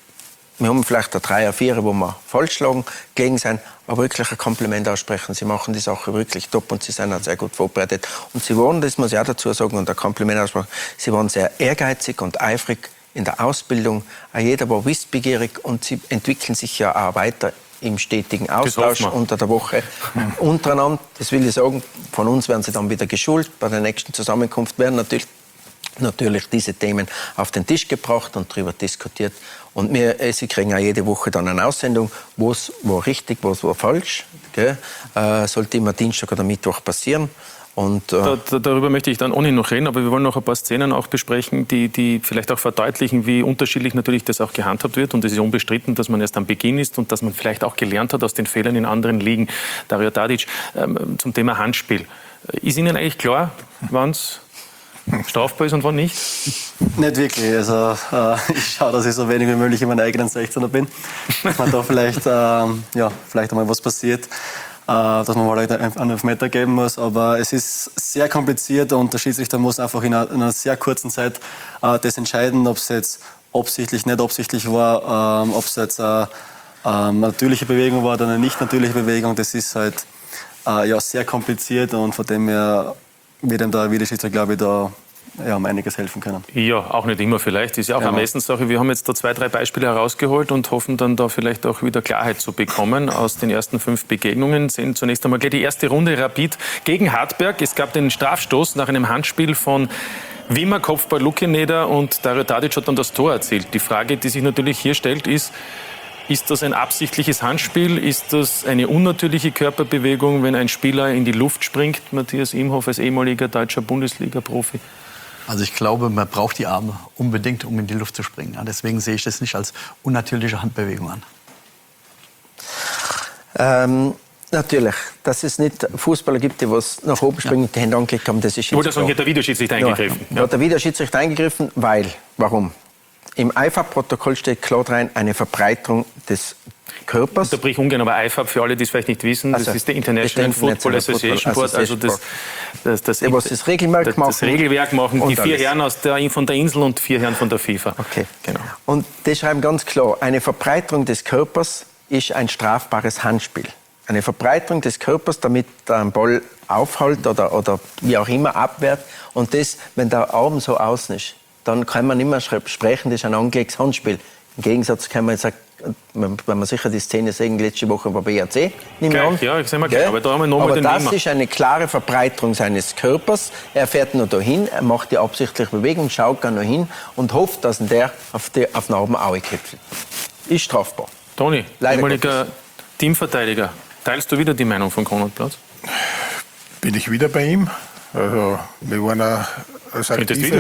wir haben vielleicht eine 3, 4, wo wir falsch lagen, gegen sein, aber wirklich ein Kompliment aussprechen. Sie machen die Sache wirklich top und sie sind auch sehr gut vorbereitet. Und sie waren, das muss ich auch dazu sagen, und ein Kompliment aussprechen, sie waren sehr ehrgeizig und eifrig in der Ausbildung. Auch jeder war wissbegierig und sie entwickeln sich ja auch weiter im stetigen Austausch unter der Woche untereinander. Das will ich sagen, von uns werden sie dann wieder geschult. Bei der nächsten Zusammenkunft werden natürlich diese Themen auf den Tisch gebracht und darüber diskutiert. Und sie kriegen auch jede Woche dann eine Aussendung, was war richtig, was war falsch. Sollte immer Dienstag oder Mittwoch passieren. Und, darüber möchte ich dann ohnehin noch reden, aber wir wollen noch ein paar Szenen auch besprechen, die vielleicht auch verdeutlichen, wie unterschiedlich natürlich das auch gehandhabt wird. Und es ist unbestritten, dass man erst am Beginn ist und dass man vielleicht auch gelernt hat aus den Fehlern in anderen Ligen. Dario Tadic, zum Thema Handspiel. Ist Ihnen eigentlich klar, wann es strafbar ist und wann nicht? Nicht wirklich. Also, ich schaue, dass ich so wenig wie möglich in meinen eigenen 16er bin. Dass man da vielleicht einmal was passiert, dass man mal einen Elfmeter geben muss. Aber es ist sehr kompliziert und der Schiedsrichter muss einfach in einer sehr kurzen Zeit das entscheiden, ob es jetzt absichtlich, nicht absichtlich war, ob es jetzt eine natürliche Bewegung war oder eine nicht natürliche Bewegung. Das ist halt sehr kompliziert und von dem her wird ihm der Videoschiedsrichter, glaube ich, da um einiges helfen können. Ja, auch nicht immer vielleicht. Ist ja auch eine Ermessenssache. Wir haben jetzt da 2, 3 Beispiele herausgeholt und hoffen dann da vielleicht auch wieder Klarheit zu bekommen aus den ersten 5 Begegnungen. Sehen zunächst einmal gleich die erste Runde Rapid gegen Hartberg. Es gab den Strafstoß nach einem Handspiel von Wimmer, Kopfball Lukeneder und Dario Tadic hat dann das Tor erzielt. Die Frage, die sich natürlich hier stellt, ist das ein absichtliches Handspiel? Ist das eine unnatürliche Körperbewegung, wenn ein Spieler in die Luft springt? Matthias Imhoff als ehemaliger deutscher Bundesliga-Profi. Also ich glaube, man braucht die Arme unbedingt, um in die Luft zu springen. Ja, deswegen sehe ich das nicht als unnatürliche Handbewegung an. Natürlich, dass es nicht Fußballer gibt, die was nach oben springen und die Hände angelegt haben, das ist jetzt sagen, hier hat der Videoschiedsrichter eingegriffen. Ja, hat der Videoschiedsrichter eingegriffen, warum? Im IFAB-Protokoll steht klar drin, eine Verbreiterung des Körpers. Ich unterbrich ungern, aber IFAB, für alle, die es vielleicht nicht wissen, das ist der International Football Association Board, also das Regelwerk machen die 4 Herren von der Insel und 4 Herren von der FIFA. Okay. Genau. Und die schreiben ganz klar, eine Verbreiterung des Körpers ist ein strafbares Handspiel. Eine Verbreiterung des Körpers, damit der Ball aufhält oder wie auch immer abwehrt. Und das, wenn der Arm so außen ist, dann kann man nicht mehr sprechen, das ist ein angelegtes Handspiel. Im Gegensatz kann man sagen, wenn man sicher die Szene sehen, letzte Woche bei BRC, nicht mehr an. Ja, ich sehe mal gleich, aber da haben wir nochmal den Wimmer. Das ist eine klare Verbreiterung seines Körpers. Er fährt nur dahin, er macht die absichtliche Bewegung, schaut gar noch hin und hofft, dass der auf den Arm köpft. Ist strafbar. Toni, ehemaliger Teamverteidiger, teilst du wieder die Meinung von Konrad Platz? Bin ich wieder bei ihm. Also, wir waren als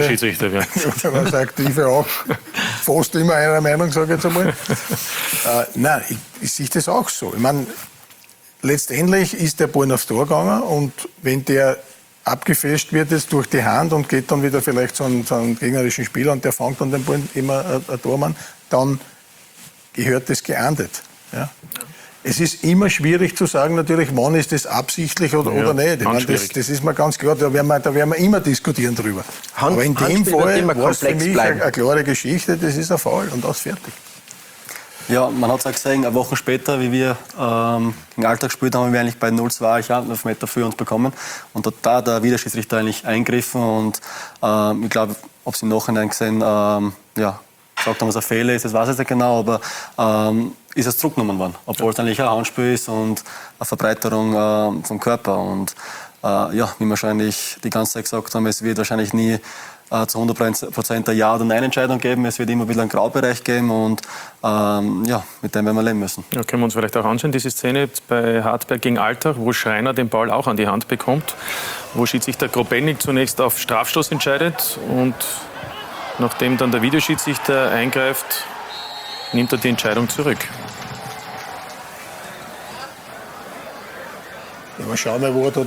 Aktive auch fast immer einer Meinung, sage ich jetzt einmal. Nein, ich sehe das auch so. Ich meine, letztendlich ist der Ball aufs Tor gegangen und wenn der abgefälscht wird jetzt durch die Hand und geht dann wieder vielleicht zu einem gegnerischen Spieler und der fängt dann den Ball immer ein Tormann, dann gehört das geahndet. Ja? Es ist immer schwierig zu sagen, natürlich, wann ist das absichtlich oder nicht. Ich meine, das ist mir ganz klar, da werden wir immer diskutieren drüber. Aber in dem Fall war es für mich eine klare Geschichte, das ist ein Foul und das fertig. Ja, man hat es auch gesehen, eine Woche später, wie wir gegen Alltag gespielt haben, wir eigentlich bei 0-2 einen Elfmeter für uns bekommen. Und da der Videoschiedsrichter eigentlich eingegriffen und ich glaube, ob sie im Nachhinein gesehen, gesagt haben, was ein Fehler ist, das weiß ich nicht genau, aber ist es zurückgenommen worden, obwohl es eigentlich ein Handspiel ist und eine Verbreiterung vom Körper. Und wie wir wahrscheinlich die ganze Zeit gesagt haben, es wird wahrscheinlich nie zu 100% eine Ja- oder Nein-Entscheidung geben. Es wird immer wieder einen Graubereich geben und mit dem werden wir leben müssen. Ja, können wir uns vielleicht auch anschauen, diese Szene bei Hartberg gegen Altach, wo Schreiner den Ball auch an die Hand bekommt, wo Schiedsrichter Grobelnik zunächst auf Strafstoß entscheidet und nachdem dann der Videoschiedsrichter eingreift, nimmt er die Entscheidung zurück. Ja, mal schauen wir, wo er da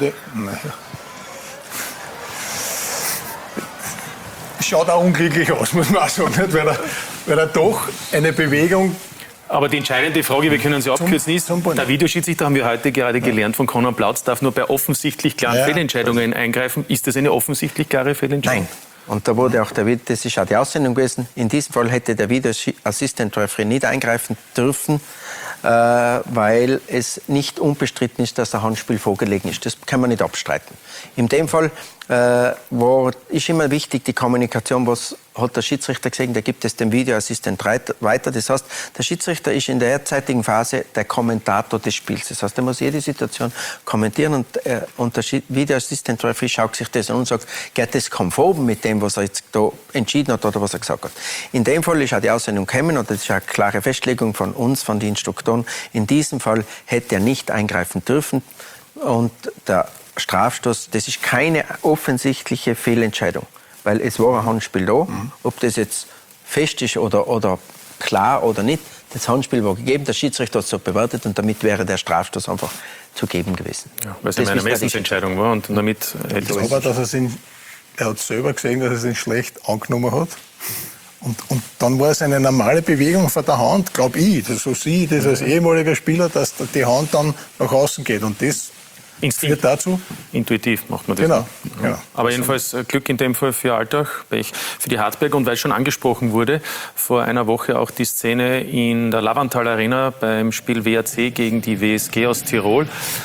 schaut auch unglücklich aus, muss man auch sagen, nicht? Weil er doch eine Bewegung. Aber die entscheidende Frage, wir können sie abkürzen, ist, der Videoschiedsrichter, haben wir heute gerade gelernt von Konrad Platz, darf nur bei offensichtlich klaren Fehlentscheidungen eingreifen. Ist das eine offensichtlich klare Fehlentscheidung? Nein. Und da wurde auch das ist auch die Aussendung gewesen. In diesem Fall hätte der Video-Assistant Referee nicht eingreifen dürfen, weil es nicht unbestritten ist, dass ein Handspiel vorgelegen ist. Das kann man nicht abstreiten. In dem Fall ist immer wichtig die Kommunikation, was hat der Schiedsrichter gesehen, der gibt es dem Videoassistent weiter. Das heißt, der Schiedsrichter ist in der derzeitigen Phase der Kommentator des Spiels. Das heißt, er muss jede Situation kommentieren und der Videoassistent Referee schaut sich das an und sagt, geht das konform mit dem, was er jetzt da entschieden hat oder was er gesagt hat. In dem Fall ist auch die Aussendung gekommen und das ist eine klare Festlegung von uns, von den Instruktoren. In diesem Fall hätte er nicht eingreifen dürfen und der Strafstoß, das ist keine offensichtliche Fehlentscheidung, weil es war ein Handspiel da. Ob das jetzt fest ist oder klar oder nicht, das Handspiel war gegeben, der Schiedsrichter hat es so bewertet und damit wäre der Strafstoß einfach zu geben gewesen. Ja, weil es eine Ermessensentscheidung war und damit hätte es... Aber er hat selber gesehen, dass er es ihn schlecht angenommen hat. Und dann war es eine normale Bewegung von der Hand, glaube ich, so sehe ich das als ehemaliger Spieler, dass die Hand dann nach außen geht. Und das führt dazu. Intuitiv macht man das. Genau. Aber jedenfalls Glück in dem Fall für Altach, Pech für die Hartberg. Und weil schon angesprochen wurde, vor einer Woche auch die Szene in der Lavantal Arena beim Spiel WAC gegen die WSG aus Tirol,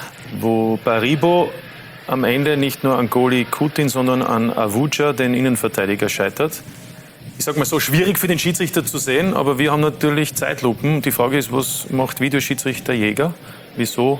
wo Baribo am Ende nicht nur an Goalie Kutin, sondern an Avuja, den Innenverteidiger, scheitert. Ich sage mal so, schwierig für den Schiedsrichter zu sehen, aber wir haben natürlich Zeitlupen. Die Frage ist, was macht Videoschiedsrichter Jäger? Wieso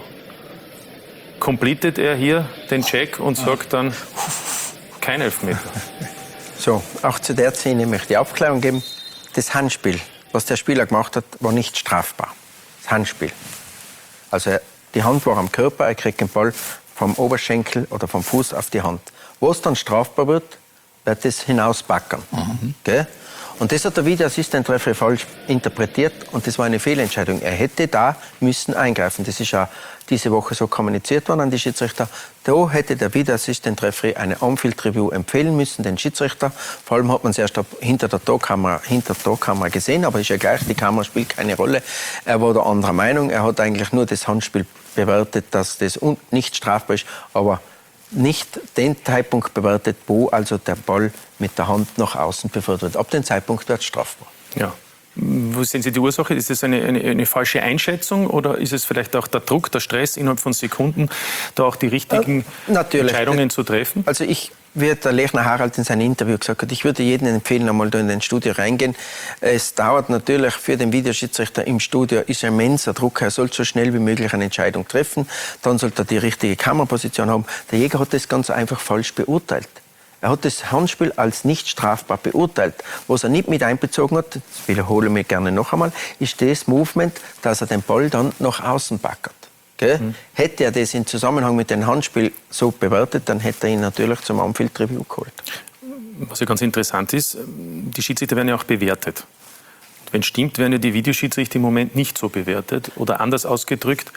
completet er hier den Check und sagt dann kein Elfmeter? So, auch zu der Szene möchte ich Aufklärung geben. Das Handspiel, was der Spieler gemacht hat, war nicht strafbar. Das Handspiel. Also die Hand war am Körper, er kriegt den Ball vom Oberschenkel oder vom Fuß auf die Hand. Wo es dann strafbar wird das hinausbackern. Okay? Und das hat der Videoassistent-Referee falsch interpretiert und das war eine Fehlentscheidung. Er hätte da müssen eingreifen. Das ist ja diese Woche so kommuniziert worden an die Schiedsrichter. Da hätte der Videoassistent-Referee eine On-Field-Review empfehlen müssen, den Schiedsrichter. Vor allem hat man es erst hinter der Torkamera gesehen, aber ist ja gleich, die Kamera spielt keine Rolle. Er war der anderer Meinung. Er hat eigentlich nur das Handspiel bewertet, dass das nicht strafbar ist, aber nicht den Zeitpunkt bewertet, wo also der Ball mit der Hand nach außen befördert wird. Ab dem Zeitpunkt wird es strafbar. Ja. Wo sehen Sie die Ursache? Ist das eine falsche Einschätzung oder ist es vielleicht auch der Druck, der Stress innerhalb von Sekunden, da auch die richtigen Entscheidungen zu treffen? Also wie der Lechner Harald in seinem Interview gesagt hat, ich würde jedem empfehlen, einmal da in den Studio reingehen. Es dauert natürlich für den Videoschiedsrichter im Studio, ist ein immenser Druck. Er soll so schnell wie möglich eine Entscheidung treffen. Dann sollte er die richtige Kameraposition haben. Der Jäger hat das ganz einfach falsch beurteilt. Er hat das Handspiel als nicht strafbar beurteilt. Was er nicht mit einbezogen hat, das wiederhole ich mir gerne noch einmal, ist das Movement, dass er den Ball dann nach außen backert. Okay? Hätte er das in Zusammenhang mit dem Handspiel so bewertet, dann hätte er ihn natürlich zum On-Field-Review geholt. Was ja ganz interessant ist, die Schiedsrichter werden ja auch bewertet. Wenn es stimmt, werden ja die Videoschiedsrichter im Moment nicht so bewertet. Oder anders ausgedrückt,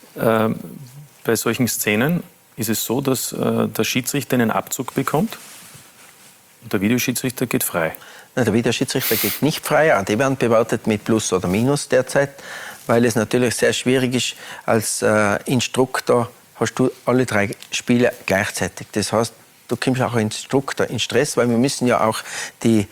bei solchen Szenen ist es so, dass der Schiedsrichter einen Abzug bekommt und der Videoschiedsrichter geht frei. Nein, der Videoschiedsrichter geht nicht frei. Die werden bewertet mit Plus oder Minus derzeit, weil es natürlich sehr schwierig ist, als Instruktor hast du alle 3 Spiele gleichzeitig. Das heißt, du kommst auch als Instruktor in Stress, weil wir müssen ja auch die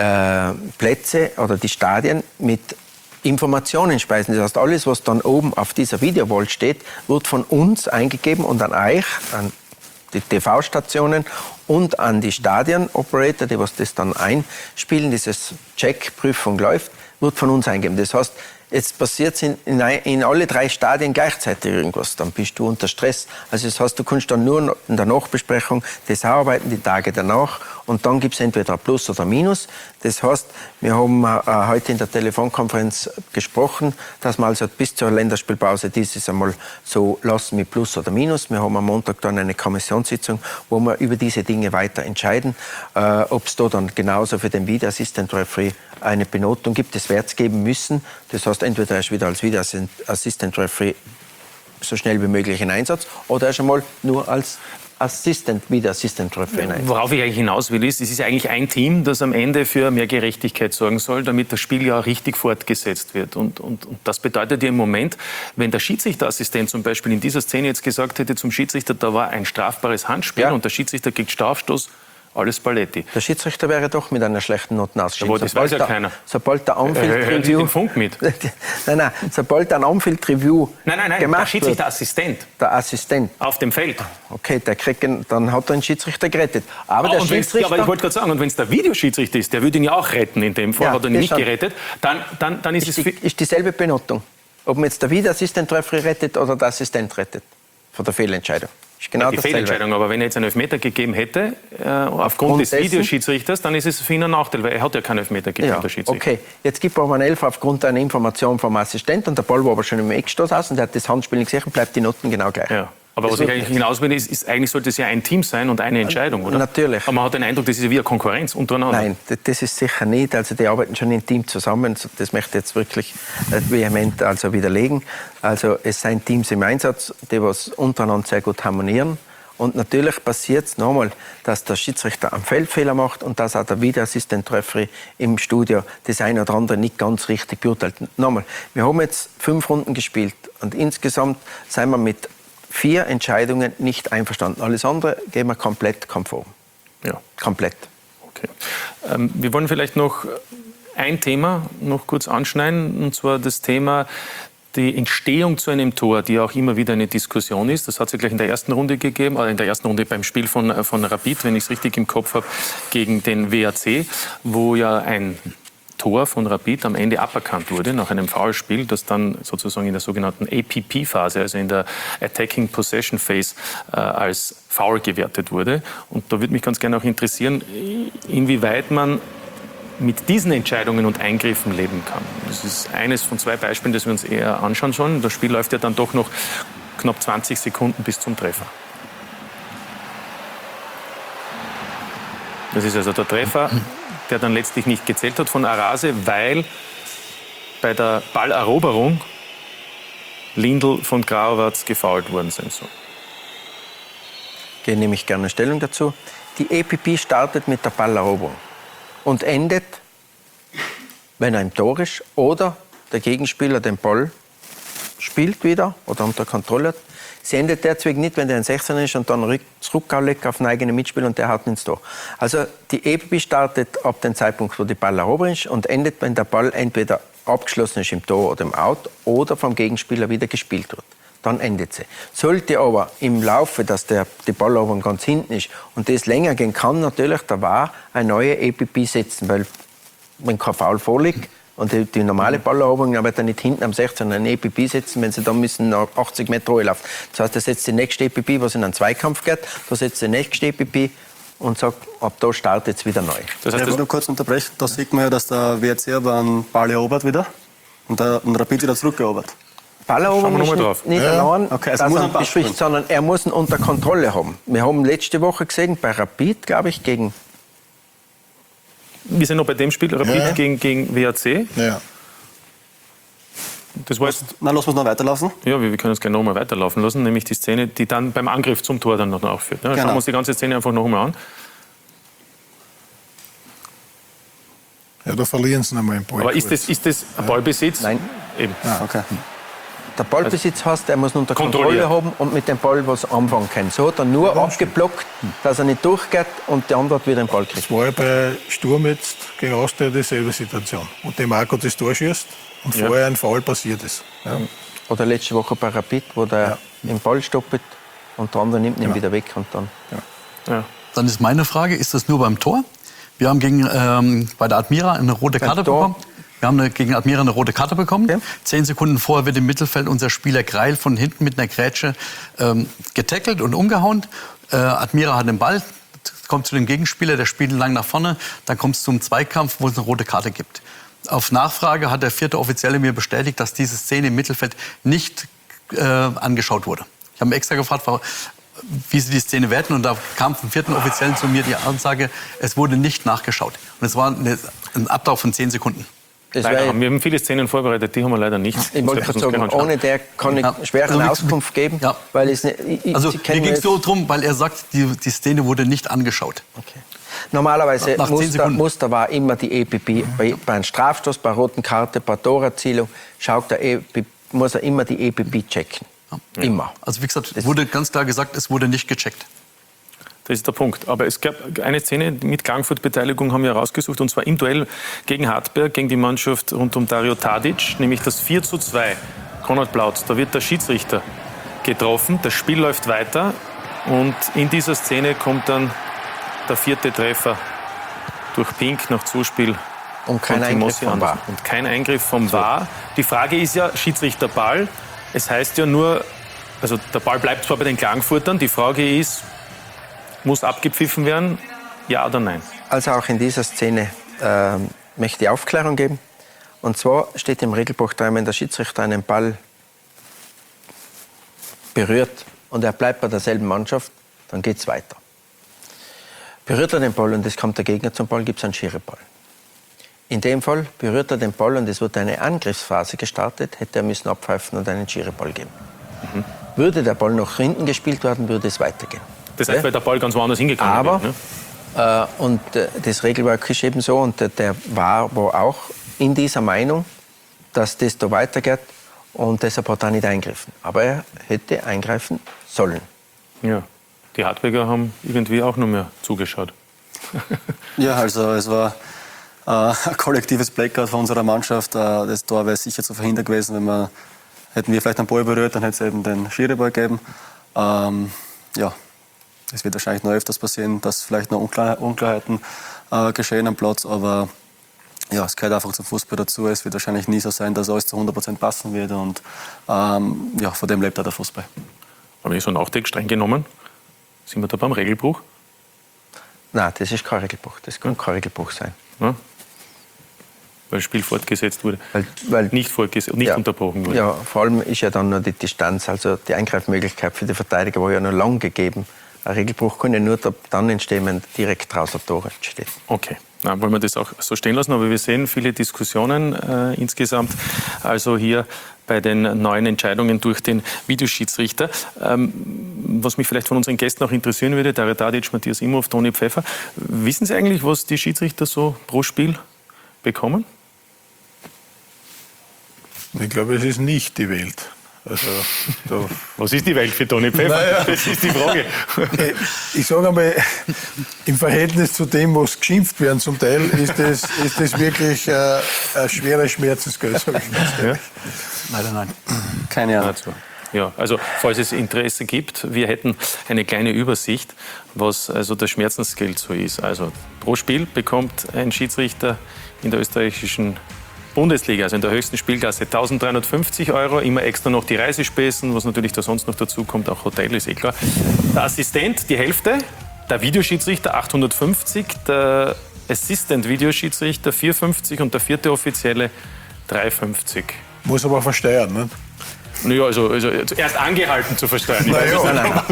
Plätze oder die Stadien mit Informationen speisen. Das heißt, alles, was dann oben auf dieser Videowall steht, wird von uns eingegeben und an euch, an die TV-Stationen und an die Stadion-Operator, die was das dann einspielen, dieses Check-Prüfung läuft, wird von uns eingegeben. Das heißt, jetzt passiert in alle 3 Stadien gleichzeitig irgendwas, dann bist du unter Stress. Also das heißt, du kannst dann nur in der Nachbesprechung das arbeiten, die Tage danach, und dann gibt es entweder Plus oder Minus. Das heißt, wir haben heute in der Telefonkonferenz gesprochen, dass wir also bis zur Länderspielpause dieses einmal so lassen mit Plus oder Minus. Wir haben am Montag dann eine Kommissionssitzung, wo wir über diese Dinge weiter entscheiden. Ob es da dann genauso für den Videoassistent-Referee eine Benotung gibt, das wird es geben müssen. Das heißt, entweder er ist wieder als Videoassistent-Referee so schnell wie möglich in Einsatz oder er ist einmal nur als Videoassistent-Referee. Worauf ich eigentlich hinaus will, ist, es ist ja eigentlich ein Team, das am Ende für mehr Gerechtigkeit sorgen soll, damit das Spiel ja richtig fortgesetzt wird. Und das bedeutet ja im Moment, wenn der Schiedsrichterassistent zum Beispiel in dieser Szene jetzt gesagt hätte zum Schiedsrichter, da war ein strafbares Handspiel und der Schiedsrichter kriegt Strafstoß, alles Paletti. Der Schiedsrichter wäre doch mit einer schlechten Noten ausgeschieden. Aber das weiß ja keiner. Sobald der On-Field-Review... den Funk mit. Nein, sobald ein On-Field-Review der Schiedsrichterassistent. Der Assistent. Auf dem Feld. Okay, dann hat er einen Schiedsrichter gerettet. Aber der Schiedsrichter... aber ich wollte gerade sagen, und wenn es der Videoschiedsrichter ist, der würde ihn ja auch retten in dem Fall, hat er ihn nicht gerettet, dann ist es... Ist dieselbe Benotung. Ob man jetzt der Videoassistent-Referee rettet oder der Assistent rettet. Von der Fehlentscheidung. Genau die Fehlentscheidung, aber wenn er jetzt einen Elfmeter gegeben hätte, aufgrund des Videoschiedsrichters, dann ist es für ihn ein Nachteil, weil er hat ja keinen Elfmeter gegeben, der Schiedsrichter. Okay, jetzt gibt er aber einen Elfer aufgrund einer Information vom Assistent und der Ball war aber schon im Eckstoß aus und er hat das Handspiel nicht gesehen, bleibt die Noten genau gleich. Ja. Aber was ich eigentlich hinaus will, ist, eigentlich sollte es ja ein Team sein und eine Entscheidung, oder? Natürlich. Aber man hat den Eindruck, das ist ja wieder Konkurrenz untereinander. Nein, das ist sicher nicht. Also die arbeiten schon im Team zusammen. Das möchte ich jetzt wirklich vehement also widerlegen. Also es sind Teams im Einsatz, die was untereinander sehr gut harmonieren. Und natürlich passiert es nochmal, dass der Schiedsrichter einen Feldfehler macht und dass auch der Videoassistent-Referee im Studio das eine oder andere nicht ganz richtig beurteilt. Nochmal, wir haben jetzt 5 Runden gespielt und insgesamt sind wir mit 4 Entscheidungen nicht einverstanden. Alles andere gehen wir komplett konform. Ja. Komplett. Okay. Wir wollen vielleicht noch ein Thema noch kurz anschneiden, und zwar das Thema die Entstehung zu einem Tor, die auch immer wieder eine Diskussion ist. Das hat es ja gleich in der ersten Runde gegeben, in der ersten Runde beim Spiel von Rapid, wenn ich es richtig im Kopf habe, gegen den WAC, wo ja ein Tor von Rapid am Ende aberkannt wurde nach einem Foulspiel, das dann sozusagen in der sogenannten APP-Phase, also in der Attacking Possession Phase, als Foul gewertet wurde. Und da würde mich ganz gerne auch interessieren, inwieweit man mit diesen Entscheidungen und Eingriffen leben kann. Das ist eines von 2 Beispielen, das wir uns eher anschauen sollen. Das Spiel läuft ja dann doch noch knapp 20 Sekunden bis zum Treffer. Das ist also der Treffer, der dann letztlich nicht gezählt hat von Arase, weil bei der Balleroberung Lindl von Grauwatz gefoult worden sein soll. Ich nehme ich gerne Stellung dazu. Die APP startet mit der Balleroberung und endet, wenn er im Tor ist oder der Gegenspieler den Ball spielt wieder oder unter Kontrolle hat. Sie endet deswegen nicht, wenn der ein 16er ist und dann zurücklegt auf einen eigenen Mitspieler und der haut ins Tor. Also die APP startet ab dem Zeitpunkt, wo die Balleroberung ist und endet, wenn der Ball entweder abgeschlossen ist im Tor oder im Out oder vom Gegenspieler wieder gespielt wird. Dann endet sie. Sollte aber im Laufe, dass die Balleroberung ganz hinten ist und das länger gehen kann, natürlich der VAR eine neue APP setzen, weil wenn kein Foul vorliegt und die normale Balleroberung, dann wird er nicht hinten am 16 eine APP setzen, wenn sie dann müssen nach 80 Meter Ruhe laufen. Das heißt, er setzt die nächste APP, was in einen Zweikampf geht, da setzt die nächste APP und sagt, ab da startet es wieder neu. Das heißt, ich will nur kurz unterbrechen. Da sieht man ja, dass der WRC aber einen Ball erobert wieder und der Rapid wieder zurückerobert. Balleroberung ist nicht allein, okay, dass er bespricht, sondern er muss ihn unter Kontrolle haben. Wir haben letzte Woche gesehen, bei Rapid, glaube ich, gegen... Wir sind noch bei dem Spiel, Rapid gegen WAC. Ja. Das war jetzt, na, lassen wir es noch weiterlaufen. Ja, wir können es gerne noch mal weiterlaufen lassen, nämlich die Szene, die dann beim Angriff zum Tor dann noch aufführt. Ja, schauen wir uns die ganze Szene einfach noch mal an. Ja, da verlieren sie nochmal einen Ball. Aber ist das ein Ballbesitz? Nein. Eben. Ah, okay. Der Ballbesitz heißt, er muss ihn unter Kontrolle haben und mit dem Ball was anfangen können. So hat er nur abgeblockt, dass er nicht durchgeht und der andere wieder den Ball kriegt. Das war ja bei Sturm jetzt gegen Austria dieselbe Situation. Und der Marco das Tor schießt und vorher ein Foul passiert ist. Ja. Oder letzte Woche bei Rapid, wo der den Ball stoppt und der andere nimmt ihn wieder weg. Und dann. Ja. Dann ist meine Frage, ist das nur beim Tor? Wir haben bei der Admira eine rote Karte bekommen. Wir haben gegen Admira eine rote Karte bekommen. Okay. 10 Sekunden vorher wird im Mittelfeld unser Spieler Greil von hinten mit einer Grätsche getackelt und umgehauen. Admira hat den Ball, kommt zu dem Gegenspieler, der spielt lang nach vorne. Dann kommt es zum Zweikampf, wo es eine rote Karte gibt. Auf Nachfrage hat der 4. Offizielle mir bestätigt, dass diese Szene im Mittelfeld nicht angeschaut wurde. Ich habe ihn extra gefragt, wie sie die Szene werten. Und da kam vom 4. Offiziellen zu mir die Ansage, es wurde nicht nachgeschaut. Und es war ein Ablauf von 10 Sekunden. Wir haben viele Szenen vorbereitet, die haben wir leider nicht. Ich wollte gerade sagen, ohne der kann ich schwer eine Auskunft geben. Ja. Weil es nicht, mir ging es nur darum, weil er sagt, die Szene wurde nicht angeschaut. Okay. Normalerweise Muster war immer die EPP. Bei einem Strafstoß, bei roten Karte, bei Torerzielung muss er immer die EPP checken. Ja. Immer. Also wie gesagt, es wurde ganz klar gesagt, es wurde nicht gecheckt. Das ist der Punkt. Aber es gab eine Szene mit Klagenfurt-Beteiligung, haben wir herausgesucht, und zwar im Duell gegen Hartberg, gegen die Mannschaft rund um Dario Tadic, nämlich das 4:2. Konrad Plautz, da wird der Schiedsrichter getroffen, das Spiel läuft weiter und in dieser Szene kommt dann der 4. Treffer durch Pink nach Zuspiel. Und kein Eingriff vom VAR. Und kein Eingriff vom VAR. Die Frage ist ja, Schiedsrichter Ball, es heißt ja nur, also der Ball bleibt zwar bei den Klagenfurtern, die Frage ist, muss abgepfiffen werden, ja oder nein? Also auch in dieser Szene möchte ich Aufklärung geben. Und zwar steht im Regelbuch drin, wenn der Schiedsrichter einen Ball berührt und er bleibt bei derselben Mannschaft, dann geht es weiter. Berührt er den Ball und es kommt der Gegner zum Ball, gibt es einen Schiri-Ball. In dem Fall berührt er den Ball und es wird eine Angriffsphase gestartet, hätte er müssen abpfeifen und einen Schiri-Ball geben. Würde der Ball nach hinten gespielt werden, würde es weitergehen. Das heißt, weil der Ball ganz woanders hingegangen aber, wird, ne? Das Regelwerk ist eben so und der war auch in dieser Meinung, dass das da weitergeht und deshalb hat er nicht eingegriffen. Aber er hätte eingreifen sollen. Ja, die Hartberger haben irgendwie auch nur mehr zugeschaut. Ja, also es war ein kollektives Blackout von unserer Mannschaft. Das Tor wäre sicher zu verhindern gewesen, hätten wir vielleicht einen Ball berührt, dann hätte es eben den Schiri-Ball gegeben. Ja, es wird wahrscheinlich noch öfters passieren, dass vielleicht noch Unklarheiten geschehen am Platz, aber ja, es gehört einfach zum Fußball dazu. Es wird wahrscheinlich nie so sein, dass alles zu 100% passen wird und ja, von dem lebt auch der Fußball. Aber wenn ich so nachdenke, streng genommen, sind wir da beim Regelbruch? Nein, das ist kein Regelbruch. Das kann kein Regelbruch sein. Ja? Weil das Spiel fortgesetzt wurde, nicht unterbrochen wurde. Ja, vor allem ist ja dann noch die Distanz, also die Eingreifmöglichkeit für die Verteidiger war ja noch lang gegeben. Ein Regelbruch kann ja nur dann entstehen, wenn direkt draußen Tor entsteht. Okay, na, wollen wir das auch so stehen lassen, aber wir sehen viele Diskussionen insgesamt, also hier bei den neuen Entscheidungen durch den Videoschiedsrichter. Was mich vielleicht von unseren Gästen auch interessieren würde, Dario Tadic, Matthias Imhoff, Toni Pfeffer, wissen Sie eigentlich, was die Schiedsrichter so pro Spiel bekommen? Ich glaube, es ist nicht die Welt. Also, was ist die Welt für Toni Pfeffer? Naja. Das ist die Frage. Ich sage einmal, im Verhältnis zu dem, was geschimpft werden zum Teil, ist das wirklich ein schwerer Schmerzensgeld, sage ich ganz ehrlich. Leider nein. Keine Ahnung. Ja, also falls es Interesse gibt, wir hätten eine kleine Übersicht, was also das Schmerzensgeld so ist. Also pro Spiel bekommt ein Schiedsrichter in der österreichischen Bundesliga, also in der höchsten Spielklasse, 1.350 €, immer extra noch die Reisespesen, was natürlich da sonst noch dazu kommt, auch Hotel ist eh klar. Der Assistent die Hälfte, der Videoschiedsrichter 850, der Assistant-Videoschiedsrichter 450 und der vierte Offizielle 350. Muss aber versteuern, ne? Naja, also erst angehalten zu versteuern. Naja.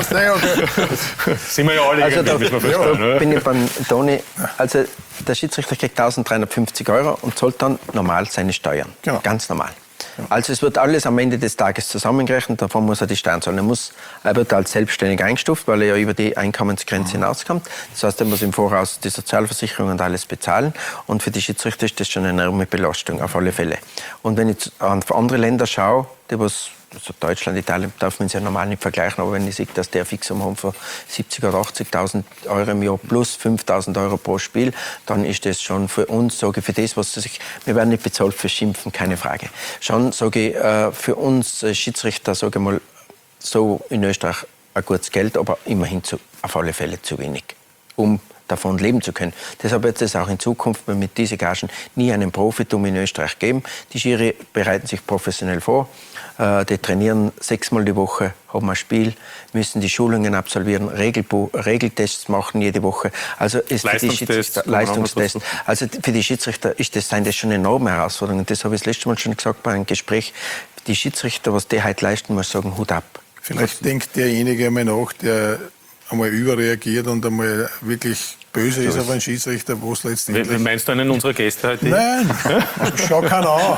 Sind wir ja alle also irgendwie, müssen wir versteuern, oder? Bin ich beim Toni. Also der Schiedsrichter kriegt 1.350 € und zahlt dann normal seine Steuern. Genau. Ganz normal. Also es wird alles am Ende des Tages zusammengerechnet, davon muss er die Steuern zahlen. Er wird als selbstständig eingestuft, weil er ja über die Einkommensgrenze hinauskommt. Das heißt, er muss im Voraus die Sozialversicherung und alles bezahlen. Und für die Schiedsrichter ist das schon eine enorme Belastung, auf alle Fälle. Und wenn ich auf andere Länder schaue, also Deutschland, Italien darf man es ja normal nicht vergleichen, aber wenn ich sehe, dass der Fixum haben von 70.000 oder 80.000 € im Jahr plus 5.000 € pro Spiel, dann ist das schon für uns, sage ich, für das, was wir werden nicht bezahlt für Schimpfen, keine Frage. Schon, sage ich, für uns Schiedsrichter, sage ich mal, so in Österreich ein gutes Geld, aber immerhin auf alle Fälle zu wenig, um davon leben zu können. Deshalb wird es auch in Zukunft mit diesen Gagen nie einen Profitum in Österreich geben. Die Schiri bereiten sich professionell vor. Die trainieren 6-mal die Woche, haben ein Spiel, müssen die Schulungen absolvieren, Regeltests machen jede Woche. Also Leistungstests. Also für die Schiedsrichter sind das schon enorme Herausforderungen. Das habe ich das letzte Mal schon gesagt bei einem Gespräch. Die Schiedsrichter, was die heute leisten, muss sagen, Hut ab. Vielleicht denkt derjenige einmal nach, der einmal überreagiert und einmal wirklich böse ist auf einen Schiedsrichter, wo es letztendlich... Wie meinst du einen unserer Gäste heute? Nein, schau keinen an.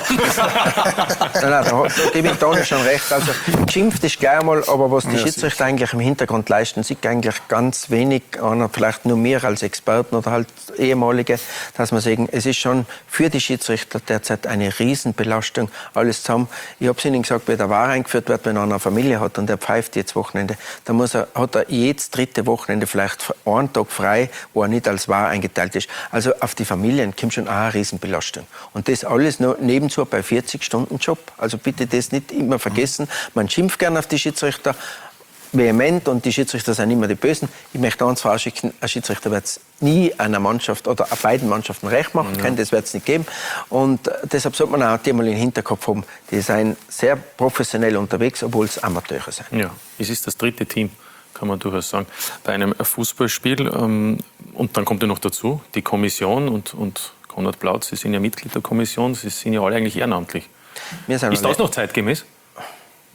Nein, da gebe ich Toni schon recht. Also geschimpft ist gleich einmal, aber was die Schiedsrichter eigentlich im Hintergrund leisten, sieht eigentlich ganz wenig an, vielleicht nur wir als Experten oder halt ehemalige, dass man sagen, es ist schon für die Schiedsrichter derzeit eine Riesenbelastung, alles zusammen. Ich habe es Ihnen gesagt, wenn der VAR eingeführt wird, wenn einer eine Familie hat und der pfeift jetzt Wochenende, dann hat er jedes dritte Wochenende vielleicht einen Tag frei, wo er nicht als VAR eingeteilt ist. Also auf die Familien kommt schon auch eine Riesenbelastung. Und das alles noch nebenzu bei 40-Stunden-Job. Also bitte das nicht immer vergessen. Man schimpft gerne auf die Schiedsrichter vehement und die Schiedsrichter sind immer die Bösen. Ich möchte eins vorausschicken, ein Schiedsrichter wird es nie einer Mannschaft oder beiden Mannschaften recht machen können. Das wird es nicht geben. Und deshalb sollte man auch die mal im Hinterkopf haben, die sind sehr professionell unterwegs, obwohl es Amateure sind. Ja, es ist das dritte Team, kann man durchaus sagen, bei einem Fußballspiel. Und dann kommt ja noch dazu, die Kommission und Konrad Plaut, Sie sind ja Mitglied der Kommission, Sie sind ja alle eigentlich ehrenamtlich. Ist das noch zeitgemäß?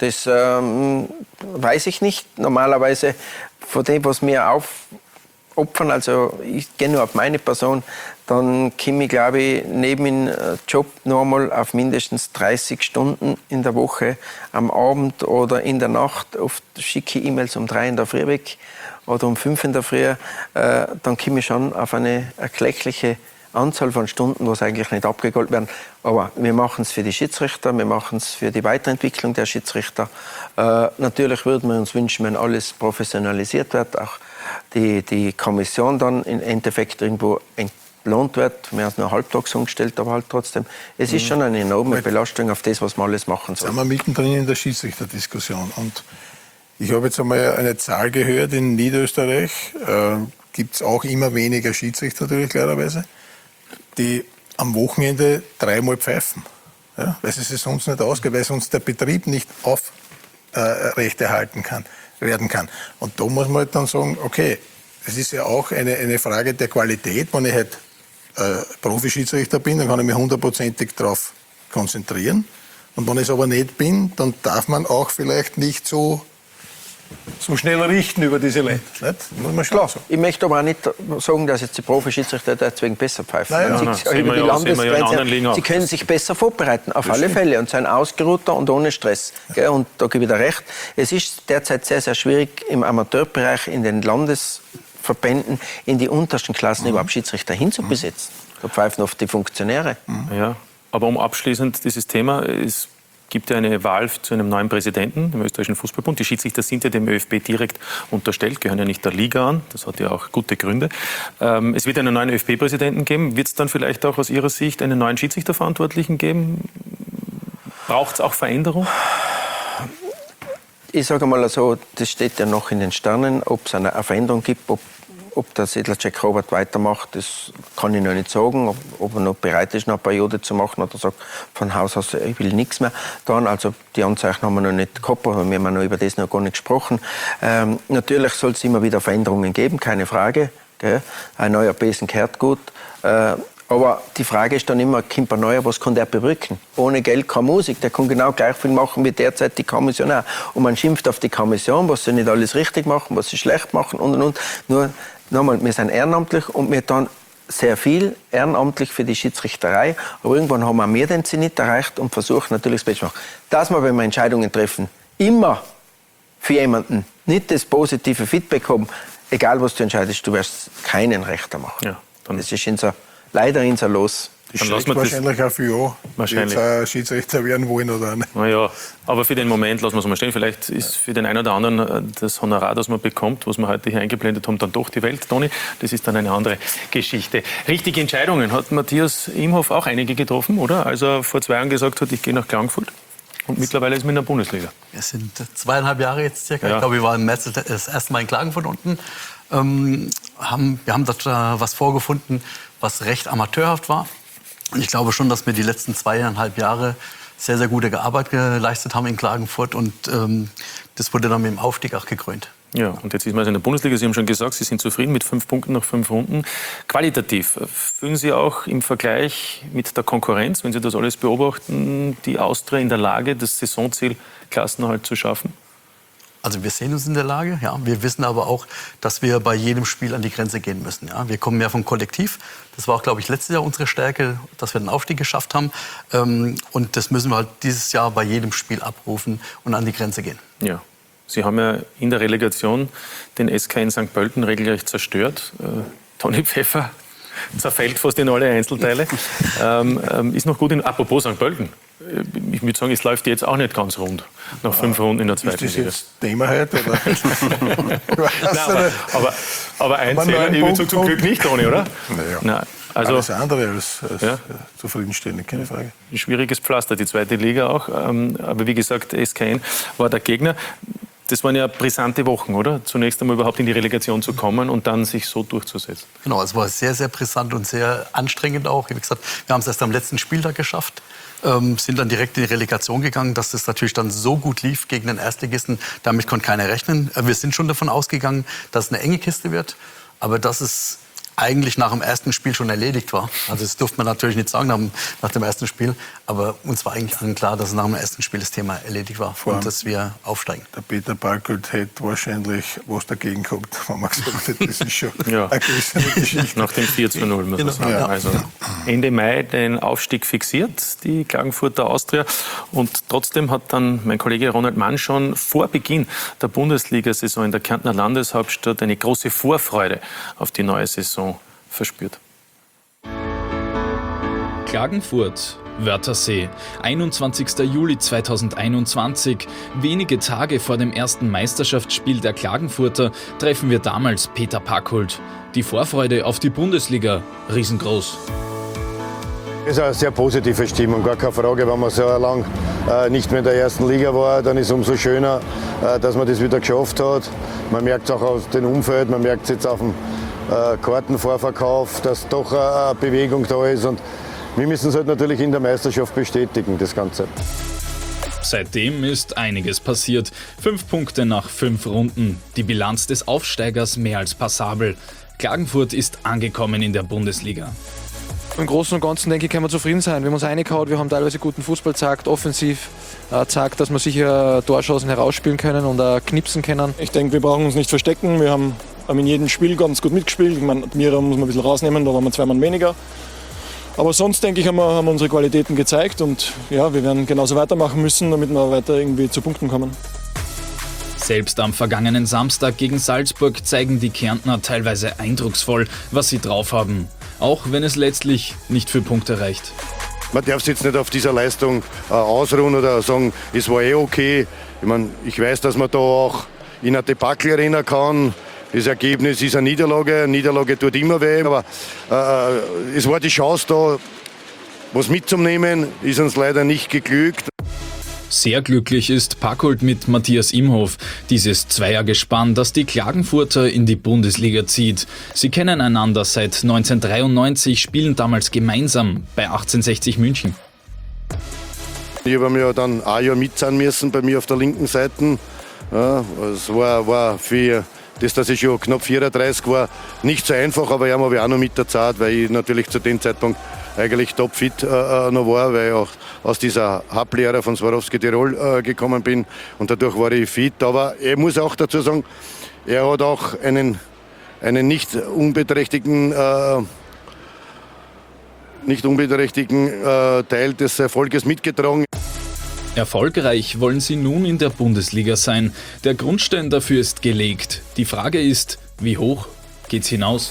Das weiß ich nicht. Normalerweise von dem, was wir aufopfern, also ich gehe nur auf meine Person, dann komme ich, glaube ich, neben dem Job nochmal auf mindestens 30 Stunden in der Woche am Abend oder in der Nacht. Oft schicke ich E-Mails um 3 in der Früh weg oder um 5 in der Früh. Dann komme ich schon auf eine erkleckliche Anzahl von Stunden, die eigentlich nicht abgegolten werden. Aber wir machen es für die Schiedsrichter, wir machen es für die Weiterentwicklung der Schiedsrichter. Natürlich würden wir uns wünschen, wenn alles professionalisiert wird, auch die Kommission dann im Endeffekt irgendwo entlohnt wird. Wir haben es nur halbtags umgestellt, aber halt trotzdem. Es ist schon eine enorme Belastung auf das, was wir alles machen sollen. Sind wir mittendrin in der Schiedsrichterdiskussion. Und ich habe jetzt einmal eine Zahl gehört, in Niederösterreich gibt es auch immer weniger Schiedsrichter, natürlich klarerweise, die am Wochenende 3-mal pfeifen. Ja, weil es sonst nicht ausgeht, weil sonst der Betrieb nicht aufrechterhalten werden kann. Und da muss man halt dann sagen, okay, es ist ja auch eine Frage der Qualität. Wenn ich halt Profi-Schiedsrichter bin, dann kann ich mich 100%ig darauf konzentrieren. Und wenn ich es aber nicht bin, dann darf man auch vielleicht nicht so schnell richten über diese Länder. Muss man schon sagen. Ich möchte aber auch nicht sagen, dass jetzt die Profi-Schiedsrichter deswegen besser pfeifen. Sie können sich besser vorbereiten, auf alle Fälle, und sein ausgeruhter und ohne Stress. Gell? Und da gebe ich dir recht. Es ist derzeit sehr, sehr schwierig, im Amateurbereich, in den Landesverbänden, in die untersten Klassen überhaupt Schiedsrichter hinzubesetzen. Da pfeifen oft die Funktionäre. Ja, aber um abschließend dieses Thema, es gibt ja eine Wahl zu einem neuen Präsidenten im österreichischen Fußballbund. Die Schiedsrichter sind ja dem ÖFB direkt unterstellt, gehören ja nicht der Liga an. Das hat ja auch gute Gründe. Es wird einen neuen ÖFB-Präsidenten geben. Wird es dann vielleicht auch aus Ihrer Sicht einen neuen Schiedsrichterverantwortlichen geben? Braucht es auch Veränderung? Ich sage mal so, das steht ja noch in den Sternen, ob es eine Veränderung gibt, ob der Sedlacek Robert weitermacht, das kann ich noch nicht sagen. Ob er noch bereit ist, noch eine Periode zu machen oder sagt von Haus aus, ich will nichts mehr. Dann, also die Anzeichen haben wir noch nicht gehabt, aber wir haben noch über das noch gar nicht gesprochen. Natürlich soll es immer wieder Veränderungen geben, keine Frage. Gell? Ein neuer Besen kehrt gut. Aber die Frage ist dann immer, kommt ein neuer, was kann der bewirken? Ohne Geld keine Musik. Der kann genau gleich viel machen wie derzeit die Kommission auch. Und man schimpft auf die Kommission, was sie nicht alles richtig machen, was sie schlecht machen und. Nur, nochmal, wir sind ehrenamtlich und wir tun sehr viel ehrenamtlich für die Schiedsrichterei. Aber irgendwann haben wir den Zenit erreicht und versuchen natürlich das Beste zu machen. Dass wir, wenn wir Entscheidungen treffen, immer für jemanden nicht das positive Feedback haben, egal was du entscheidest, du wirst keinen Rechter machen. Ja, das ist leider unser Los. Das schlägt wahrscheinlich auch für die jetzt Schiedsrichter werden wollen oder nicht. Naja, aber für den Moment lassen wir es mal stehen. Vielleicht ist für den einen oder anderen das Honorar, das man bekommt, was wir heute hier eingeblendet haben, dann doch die Welt, Toni. Das ist dann eine andere Geschichte. Richtige Entscheidungen hat Matthias Imhoff auch einige getroffen, oder? Als er vor 2 Jahren gesagt hat, ich gehe nach Klagenfurt. Und mittlerweile ist man in der Bundesliga. Es sind 2,5 Jahre jetzt circa. Ja. Ich glaube, wir waren im März das erste Mal in Klagenfurt unten. Wir haben dort was vorgefunden, was recht amateurhaft war. Und ich glaube schon, dass wir die letzten 2,5 Jahre sehr, sehr gute Arbeit geleistet haben in Klagenfurt. Und das wurde dann mit dem Aufstieg auch gekrönt. Ja, und jetzt ist man also in der Bundesliga. Sie haben schon gesagt, Sie sind zufrieden mit 5 Punkten nach 5 Runden. Qualitativ, fühlen Sie auch im Vergleich mit der Konkurrenz, wenn Sie das alles beobachten, die Austria in der Lage, das Saisonziel Klassenerhalt zu schaffen? Also wir sehen uns in der Lage, ja. Wir wissen aber auch, dass wir bei jedem Spiel an die Grenze gehen müssen. Ja. Wir kommen ja vom Kollektiv. Das war auch, glaube ich, letztes Jahr unsere Stärke, dass wir den Aufstieg geschafft haben. Und das müssen wir halt dieses Jahr bei jedem Spiel abrufen und an die Grenze gehen. Ja. Sie haben ja in der Relegation den SK in St. Pölten regelrecht zerstört. Toni Pfeffer zerfällt fast in alle Einzelteile. Ist noch gut apropos St. Pölten. Ich würde sagen, es läuft jetzt auch nicht ganz rund nach 5 Runden in der zweiten Liga. Ist das jetzt Thema heute? Oder? Nein, aber ein Fehler, ich würde zum Glück nicht, Toni, oder? Naja. Nein, also, alles andere als zufriedenstellend, keine Frage. Ein schwieriges Pflaster, die zweite Liga auch. Aber wie gesagt, SKN war der Gegner. Das waren ja brisante Wochen, oder? Zunächst einmal überhaupt in die Relegation zu kommen und dann sich so durchzusetzen. Genau, es war sehr, sehr brisant und sehr anstrengend auch. Wie gesagt, wir haben es erst am letzten Spieltag geschafft, sind dann direkt in die Relegation gegangen. Dass das natürlich dann so gut lief gegen den Erstligisten, damit konnte keiner rechnen. Wir sind schon davon ausgegangen, dass es eine enge Kiste wird. Aber dass es eigentlich nach dem ersten Spiel schon erledigt war. Also das durfte man natürlich nicht sagen nach dem ersten Spiel, aber uns war eigentlich allen klar, dass nach dem ersten Spiel das Thema erledigt war und dass wir aufsteigen. Der Peter Parkholt hätte wahrscheinlich was dagegen gehabt, wenn man gesagt hätte, das ist schon ja. eine größere Geschichte. Nach dem 4:0 muss man sagen. Ja. Also Ende Mai den Aufstieg fixiert, die Klagenfurter Austria. Und trotzdem hat dann mein Kollege Ronald Mann schon vor Beginn der Bundesliga-Saison in der Kärntner Landeshauptstadt eine große Vorfreude auf die neue Saison verspürt. Klagenfurt, Wörthersee, 21. Juli 2021. Wenige Tage vor dem ersten Meisterschaftsspiel der Klagenfurter treffen wir damals Peter Parkholt. Die Vorfreude auf die Bundesliga riesengroß. Es ist eine sehr positive Stimmung, gar keine Frage. Wenn man so lange nicht mehr in der ersten Liga war, dann ist es umso schöner, dass man das wieder geschafft hat. Man merkt es auch aus dem Umfeld, man merkt es jetzt auf dem Kartenvorverkauf, dass doch eine Bewegung da ist. Und wir müssen es halt natürlich in der Meisterschaft bestätigen, das Ganze. Seitdem ist einiges passiert. 5 Punkte nach 5 Runden. Die Bilanz des Aufsteigers mehr als passabel. Klagenfurt ist angekommen in der Bundesliga. Im Großen und Ganzen, denke ich, können wir zufrieden sein. Wir haben uns reingehauen, wir haben teilweise guten Fußball gezeigt, offensiv gezeigt, dass wir sicher Torschancen herausspielen können und knipsen können. Ich denke, wir brauchen uns nicht verstecken. Wir haben in jedem Spiel ganz gut mitgespielt. Ich meine, Admira muss man ein bisschen rausnehmen, da waren wir 2 Mann weniger. Aber sonst, denke ich, haben wir unsere Qualitäten gezeigt und ja, wir werden genauso weitermachen müssen, damit wir weiter irgendwie zu Punkten kommen. Selbst am vergangenen Samstag gegen Salzburg zeigen die Kärntner teilweise eindrucksvoll, was sie drauf haben. Auch wenn es letztlich nicht für Punkte reicht. Man darf sich jetzt nicht auf dieser Leistung ausruhen oder sagen, es war okay. Ich meine, ich weiß, dass man da auch in eine Debakel rennen kann. Das Ergebnis ist eine Niederlage. Eine Niederlage tut immer weh. Aber es war die Chance da, was mitzunehmen, ist uns leider nicht geglückt. Sehr glücklich ist Parkholt mit Matthias Imhof. Dieses Zweiergespann, das die Klagenfurter in die Bundesliga zieht. Sie kennen einander seit 1993, spielen damals gemeinsam bei 1860 München. Ich habe mir dann ein Jahr mitzahlen müssen bei mir auf der linken Seite. Ja, es war für das, dass ich schon knapp 34 war, nicht so einfach, aber ja, habe ich auch noch mit der Zeit, weil ich natürlich zu dem Zeitpunkt eigentlich topfit noch war, weil ich auch aus dieser Hablehre von Swarovski Tirol gekommen bin und dadurch war ich fit. Aber ich muss auch dazu sagen, er hat auch einen nicht unbeträchtigen Teil des Erfolges mitgetragen. Erfolgreich wollen sie nun in der Bundesliga sein. Der Grundstein dafür ist gelegt. Die Frage ist, wie hoch geht's hinaus?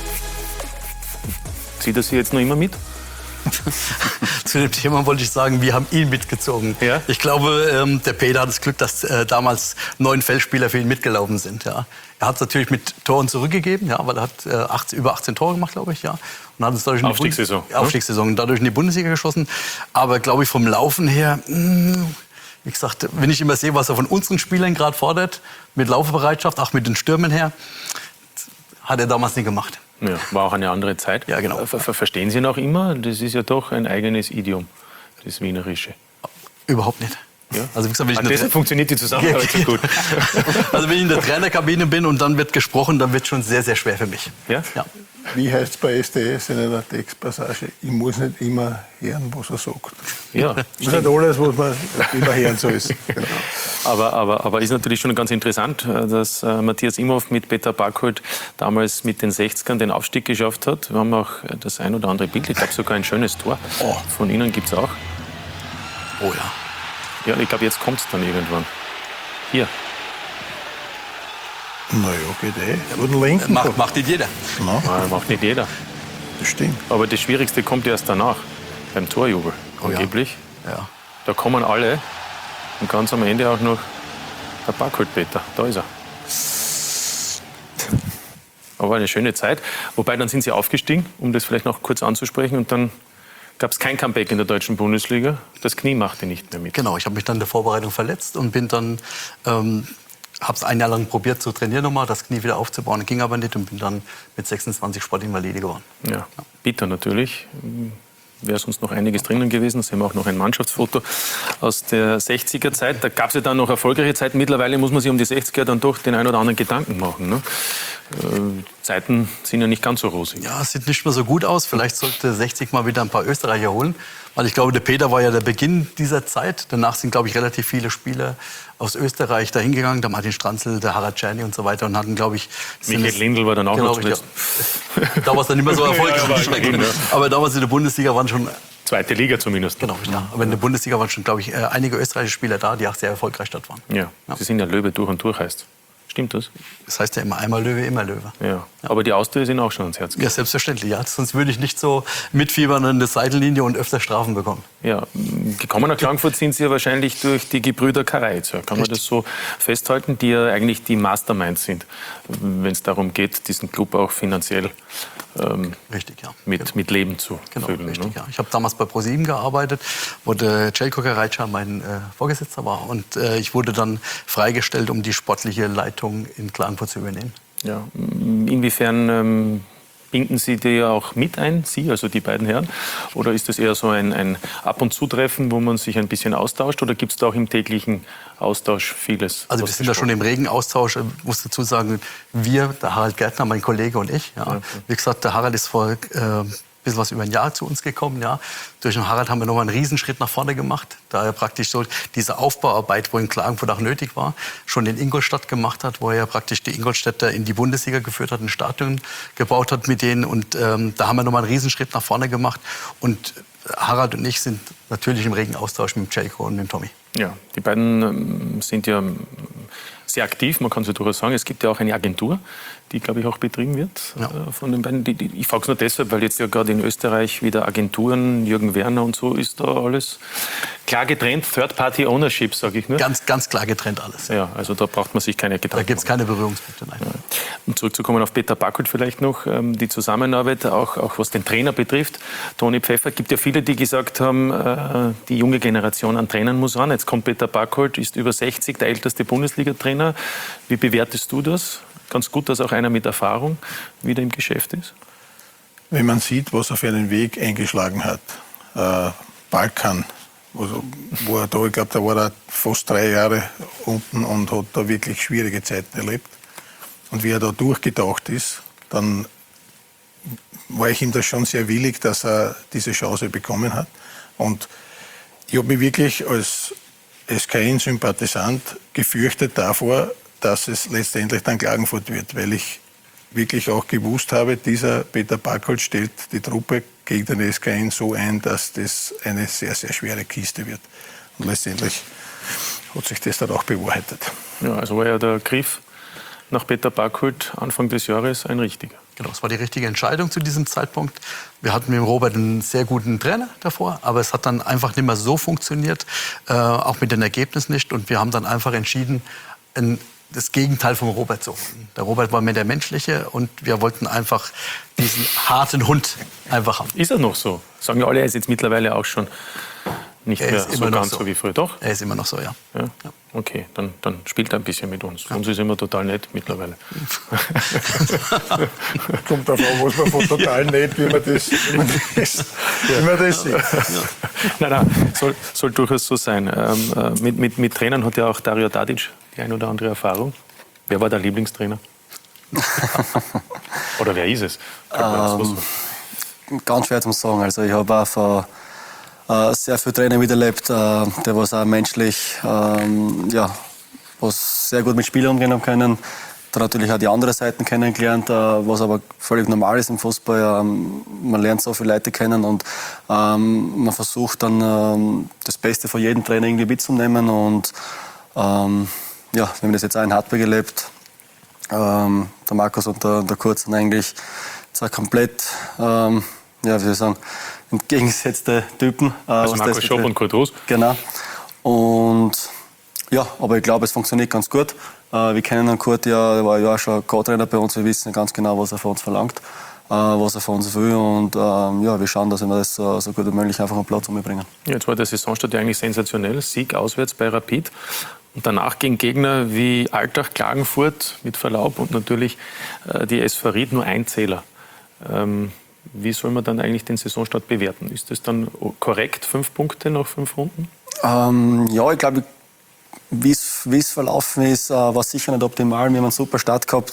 Zieht er Sie jetzt noch immer mit? Zu dem Thema wollte ich sagen, wir haben ihn mitgezogen. Ja? Ich glaube, der Peter hat das Glück, dass damals 9 Feldspieler für ihn mitgelaufen sind. Ja? Er hat es natürlich mit Toren zurückgegeben, ja, weil er hat über 18 Tore gemacht, glaube ich. Ja? Und hat es dadurch Aufstiegssaison. Dadurch in die Bundesliga geschossen. Aber glaube ich, vom Laufen her, wie gesagt, wenn ich immer sehe, was er von unseren Spielern gerade fordert, mit Laufbereitschaft, auch mit den Stürmen her, hat er damals nie gemacht. Ja, war auch eine andere Zeit. Ja, genau. Verstehen Sie noch immer? Das ist ja doch ein eigenes Idiom, das Wienerische. Überhaupt nicht. Ja? Also, wie gesagt, deshalb funktioniert die Zusammenarbeit so gut. Also wenn ich in der Trainerkabine bin und dann wird gesprochen, dann wird es schon sehr, sehr schwer für mich. Ja? Ja. Wie heißt es bei SDS in einer Textpassage? Ich muss nicht immer hören, was er sagt. Ja, das ist nicht alles, was man immer hören soll. Genau. Aber ist natürlich schon ganz interessant, dass Matthias Imhof mit Peter Parkholt damals mit den 60ern den Aufstieg geschafft hat. Wir haben auch das ein oder andere Bild, ich glaube sogar ein schönes Tor. Von Ihnen gibt es auch. Oh ja. Ja, ich glaube, jetzt kommt es dann irgendwann. Hier. Naja, geht eh. Macht nicht jeder. No. Nein, macht nicht jeder. Das stimmt. Aber das Schwierigste kommt erst danach, beim Torjubel, angeblich. Ja. Da kommen alle und ganz am Ende auch noch der Parkholt-Peter. Da ist er. Aber eine schöne Zeit. Wobei, dann sind sie aufgestiegen, um das vielleicht noch kurz anzusprechen. Und dann gab es kein Comeback in der deutschen Bundesliga. Das Knie machte nicht mehr mit. Genau, ich habe mich dann in der Vorbereitung verletzt und bin dann... habe es ein Jahr lang probiert zu trainieren, nochmal, das Knie wieder aufzubauen. Ging aber nicht und bin dann mit 26 Sportinvalide geworden. Ja, bitter natürlich. Wäre sonst noch einiges drinnen gewesen. Da sehen wir auch noch ein Mannschaftsfoto aus der 60er-Zeit. Da gab es ja dann noch erfolgreiche Zeiten. Mittlerweile muss man sich um die 60er dann doch den ein oder anderen Gedanken machen. Ne? Zeiten sind ja nicht ganz so rosig. Ja, es sieht nicht mehr so gut aus. Vielleicht sollte 60 mal wieder ein paar Österreicher holen. Weil ich glaube, der Peter war ja der Beginn dieser Zeit. Danach sind, glaube ich, relativ viele Spieler aus Österreich dahin gegangen. Der Martin Stranzl, der Harald Czerny und so weiter. Und hatten, glaube ich... Michael Lindl war dann auch noch zuletzt. Da war es dann nicht mehr so erfolgreich. Aber damals in der Bundesliga waren schon... Zweite Liga zumindest. Genau, ja. Aber in der Bundesliga waren schon, glaube ich, einige österreichische Spieler da, die auch sehr erfolgreich dort waren. Ja, Sie sind ja Löwe durch und durch, heißt. Stimmt das? Das heißt ja immer einmal Löwe, immer Löwe. Ja. Aber die Austria sind auch schon ans Herz gegangen. Ja, selbstverständlich. Ja. Sonst würde ich nicht so mitfiebern an der Seitenlinie und öfter Strafen bekommen. Ja, gekommen nach Klagenfurt sind Sie ja wahrscheinlich durch die Gebrüder Kareizer. Kann man das so festhalten, die ja eigentlich die Masterminds sind, wenn es darum geht, diesen Club auch finanziell richtig, ja. mit Leben zu füllen. Richtig, ne? ja. Ich habe damals bei ProSieben gearbeitet, wo der Jelko Kareica mein Vorgesetzter war. Und ich wurde dann freigestellt, um die sportliche Leitung in Klagenfurt zu übernehmen. Ja. Inwiefern binden Sie die auch mit ein, Sie, also die beiden Herren? Oder ist das eher so ein Ab- und Zutreffen, wo man sich ein bisschen austauscht? Oder gibt es da auch im täglichen Austausch vieles? Also wir sind da schon im regen Austausch. Ich muss dazu sagen, wir, der Harald Gärtner, mein Kollege und ich. Ja. Wie gesagt, der Harald ist vor bisschen was über ein Jahr zu uns gekommen. Ja. Durch den Harald haben wir nochmal einen Riesenschritt nach vorne gemacht, da er praktisch so diese Aufbauarbeit, wo in Klagenfurt auch nötig war, schon in Ingolstadt gemacht hat, wo er praktisch die Ingolstädter in die Bundesliga geführt hat, ein Stadion gebaut hat mit denen. Und da haben wir nochmal einen Riesenschritt nach vorne gemacht. Und Harald und ich sind natürlich im regen Austausch mit Jelko und mit Tommy. Ja, die beiden sind ja sehr aktiv, man kann so durchaus sagen. Es gibt ja auch eine Agentur, die, glaube ich, auch betrieben wird von den beiden. Ich frage es nur deshalb, weil jetzt ja gerade in Österreich wieder Agenturen, Jürgen Werner und so, ist da alles klar getrennt. Third-Party-Ownership, sage ich nur. Ganz klar getrennt alles. Ja, also da braucht man sich keine Gedanken machen. Da gibt es keine Berührungspunkte, nein. Ja. Um zurückzukommen auf Peter Packold vielleicht noch, die Zusammenarbeit, auch was den Trainer betrifft. Toni Pfeffer, gibt ja viele, die gesagt haben, die junge Generation an Trainern muss ran. Jetzt kommt Peter Packold, ist über 60, der älteste Bundesliga-Trainer. Wie bewertest du das? Ganz gut, dass auch einer mit Erfahrung wieder im Geschäft ist? Wenn man sieht, was er für einen Weg eingeschlagen hat, Balkan, wo er da, ich glaube, da war er fast 3 Jahre unten und hat da wirklich schwierige Zeiten erlebt. Und wie er da durchgetaucht ist, dann war ich ihm da schon sehr willig, dass er diese Chance bekommen hat. Und ich habe mich wirklich als SKN-Sympathisant gefürchtet davor, dass es letztendlich dann Klagenfurt wird, weil ich wirklich auch gewusst habe, dieser Peter Packold stellt die Truppe gegen den SKN so ein, dass das eine sehr, sehr schwere Kiste wird. Und letztendlich hat sich das dann auch bewahrheitet. Ja, also war ja der Griff nach Peter Packold Anfang des Jahres ein richtiger. Genau, es war die richtige Entscheidung zu diesem Zeitpunkt. Wir hatten mit Robert einen sehr guten Trainer davor, aber es hat dann einfach nicht mehr so funktioniert, auch mit den Ergebnissen nicht. Und wir haben dann einfach entschieden, das Gegenteil vom Robert zu holen. Der Robert war mehr der Menschliche und wir wollten einfach diesen harten Hund einfach haben. Ist er noch so? Sagen ja alle, er ist jetzt mittlerweile auch schon nicht mehr so ganz so wie früher. Doch? Er ist immer noch so, ja. Okay, dann spielt er ein bisschen mit uns. Uns ist immer total nett mittlerweile. Kommt darauf an, was man von total nett, wie man das sieht. Nein, soll durchaus so sein. Mit Trainern hat ja auch Dario Tadic die ein oder andere Erfahrung. Wer war der Lieblingstrainer? Oder wer ist es? Ganz schwer zu sagen. Also ich habe auch von sehr viele Trainer miterlebt, der was auch menschlich was sehr gut mit Spielern umgehen haben können. Dann natürlich auch die andere Seiten kennengelernt, was aber völlig normal ist im Fußball. Man lernt so viele Leute kennen und man versucht dann das Beste von jedem Trainer irgendwie mitzunehmen. Und wir haben das jetzt auch in Hartberg erlebt. Der Markus und der Kurt sind eigentlich zwei komplett, wie soll ich sagen, entgegengesetzte Typen. Also Markus Schopp und Kurt Roos. Genau. Und ja, aber ich glaube, es funktioniert ganz gut. Wir kennen den Kurt ja, der war ja auch schon Co-Trainer bei uns. Wir wissen ganz genau, was er von uns verlangt, was er von uns will. Und wir schauen, dass wir das so gut wie möglich einfach am Platz umbringen. Ja, jetzt war der Saisonstart ja eigentlich sensationell. Sieg auswärts bei Rapid. Und danach gegen Gegner wie Altach, Klagenfurt mit Verlaub und natürlich die SV Ried nur ein Zähler. Wie soll man dann eigentlich den Saisonstart bewerten? Ist das dann korrekt, 5 Punkte nach 5 Runden? Ich glaube, wie es verlaufen ist, war sicher nicht optimal. Wir haben einen super Start gehabt.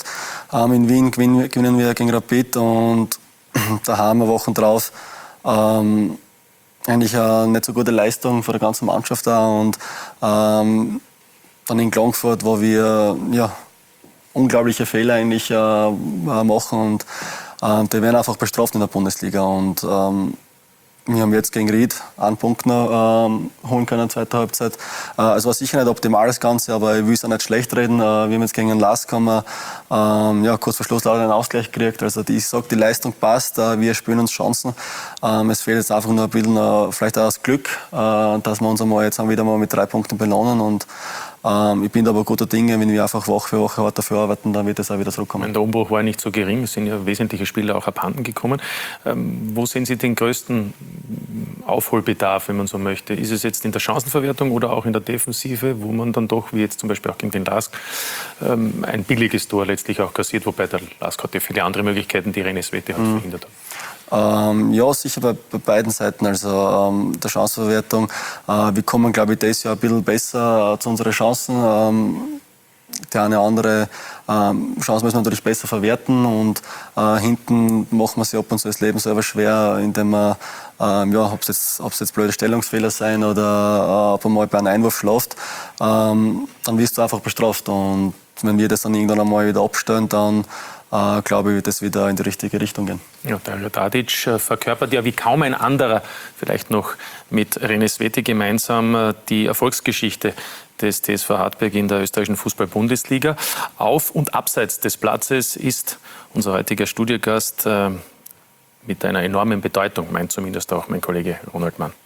In Wien gewinnen wir gegen Rapid und daheim eine Woche drauf eigentlich eine nicht so gute Leistung von der ganzen Mannschaft da und dann in Klagenfurt, wo wir unglaubliche Fehler eigentlich machen und die werden einfach bestraft in der Bundesliga und wir haben jetzt gegen Ried einen Punkt noch holen können in der zweiten Halbzeit. Es war sicher nicht optimal das Ganze, aber ich will es auch nicht schlecht reden. Wir haben jetzt gegen den LASK kurz vor Schluss leider einen Ausgleich gekriegt. Also ich sage, die Leistung passt, wir spielen uns Chancen. Es fehlt jetzt einfach nur ein bisschen vielleicht auch das Glück, dass wir uns jetzt wieder mal mit 3 Punkten belohnen. Und ich bin da aber guter Dinge, wenn wir einfach Woche für Woche hart dafür arbeiten, dann wird es auch wieder zurückkommen. Der Umbruch war nicht so gering, es sind ja wesentliche Spieler auch abhanden gekommen. Wo sehen Sie den größten Aufholbedarf, wenn man so möchte? Ist es jetzt in der Chancenverwertung oder auch in der Defensive, wo man dann doch, wie jetzt zum Beispiel auch gegen den LASK, ein billiges Tor letztlich auch kassiert, wobei der LASK hatte viele andere Möglichkeiten, die René Sveti hat verhindert. Sicher bei beiden Seiten, also der Chancenverwertung. Wir kommen, glaube ich, dieses Jahr ein bisschen besser zu unseren Chancen. Die eine oder andere Chance müssen wir natürlich besser verwerten und hinten machen wir sich ab und zu das Leben selber schwer, indem wir, ob es jetzt blöde Stellungsfehler sein oder ob man mal bei einem Einwurf schläft, dann wirst du einfach bestraft und wenn wir das dann irgendwann einmal wieder abstellen, dann glaube ich, wird es wieder in die richtige Richtung gehen. Ja, Dario Tadic verkörpert ja wie kaum ein anderer, vielleicht noch mit René Sveti gemeinsam, die Erfolgsgeschichte des TSV Hartberg in der österreichischen Fußball-Bundesliga. Auf und abseits des Platzes ist unser heutiger Studiogast mit einer enormen Bedeutung, meint zumindest auch mein Kollege Ronald Mann.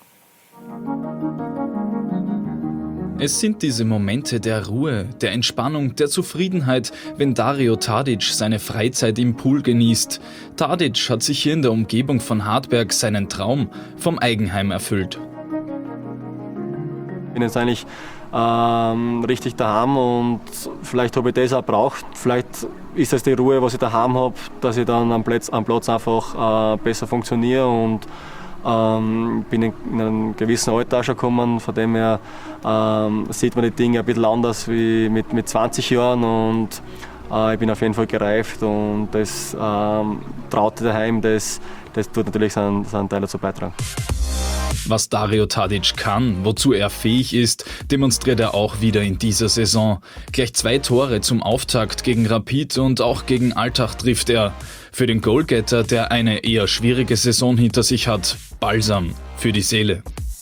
Es sind diese Momente der Ruhe, der Entspannung, der Zufriedenheit, wenn Dario Tadic seine Freizeit im Pool genießt. Tadic hat sich hier in der Umgebung von Hartberg seinen Traum vom Eigenheim erfüllt. Ich bin jetzt eigentlich richtig daheim und vielleicht habe ich das auch gebraucht. Vielleicht ist das die Ruhe, was ich daheim habe, dass ich dann am Platz einfach besser funktioniere und bin in einem gewissen Alter schon gekommen, von dem her sieht man die Dinge ein bisschen anders wie mit 20 Jahren und ich bin auf jeden Fall gereift und das Traute daheim, das tut natürlich seinen Teil dazu beitragen. Was Dario Tadic kann, wozu er fähig ist, demonstriert er auch wieder in dieser Saison. Gleich 2 Tore zum Auftakt gegen Rapid und auch gegen Altach trifft er. Für den Goalgetter, der eine eher schwierige Saison hinter sich hat, Balsam für die Seele.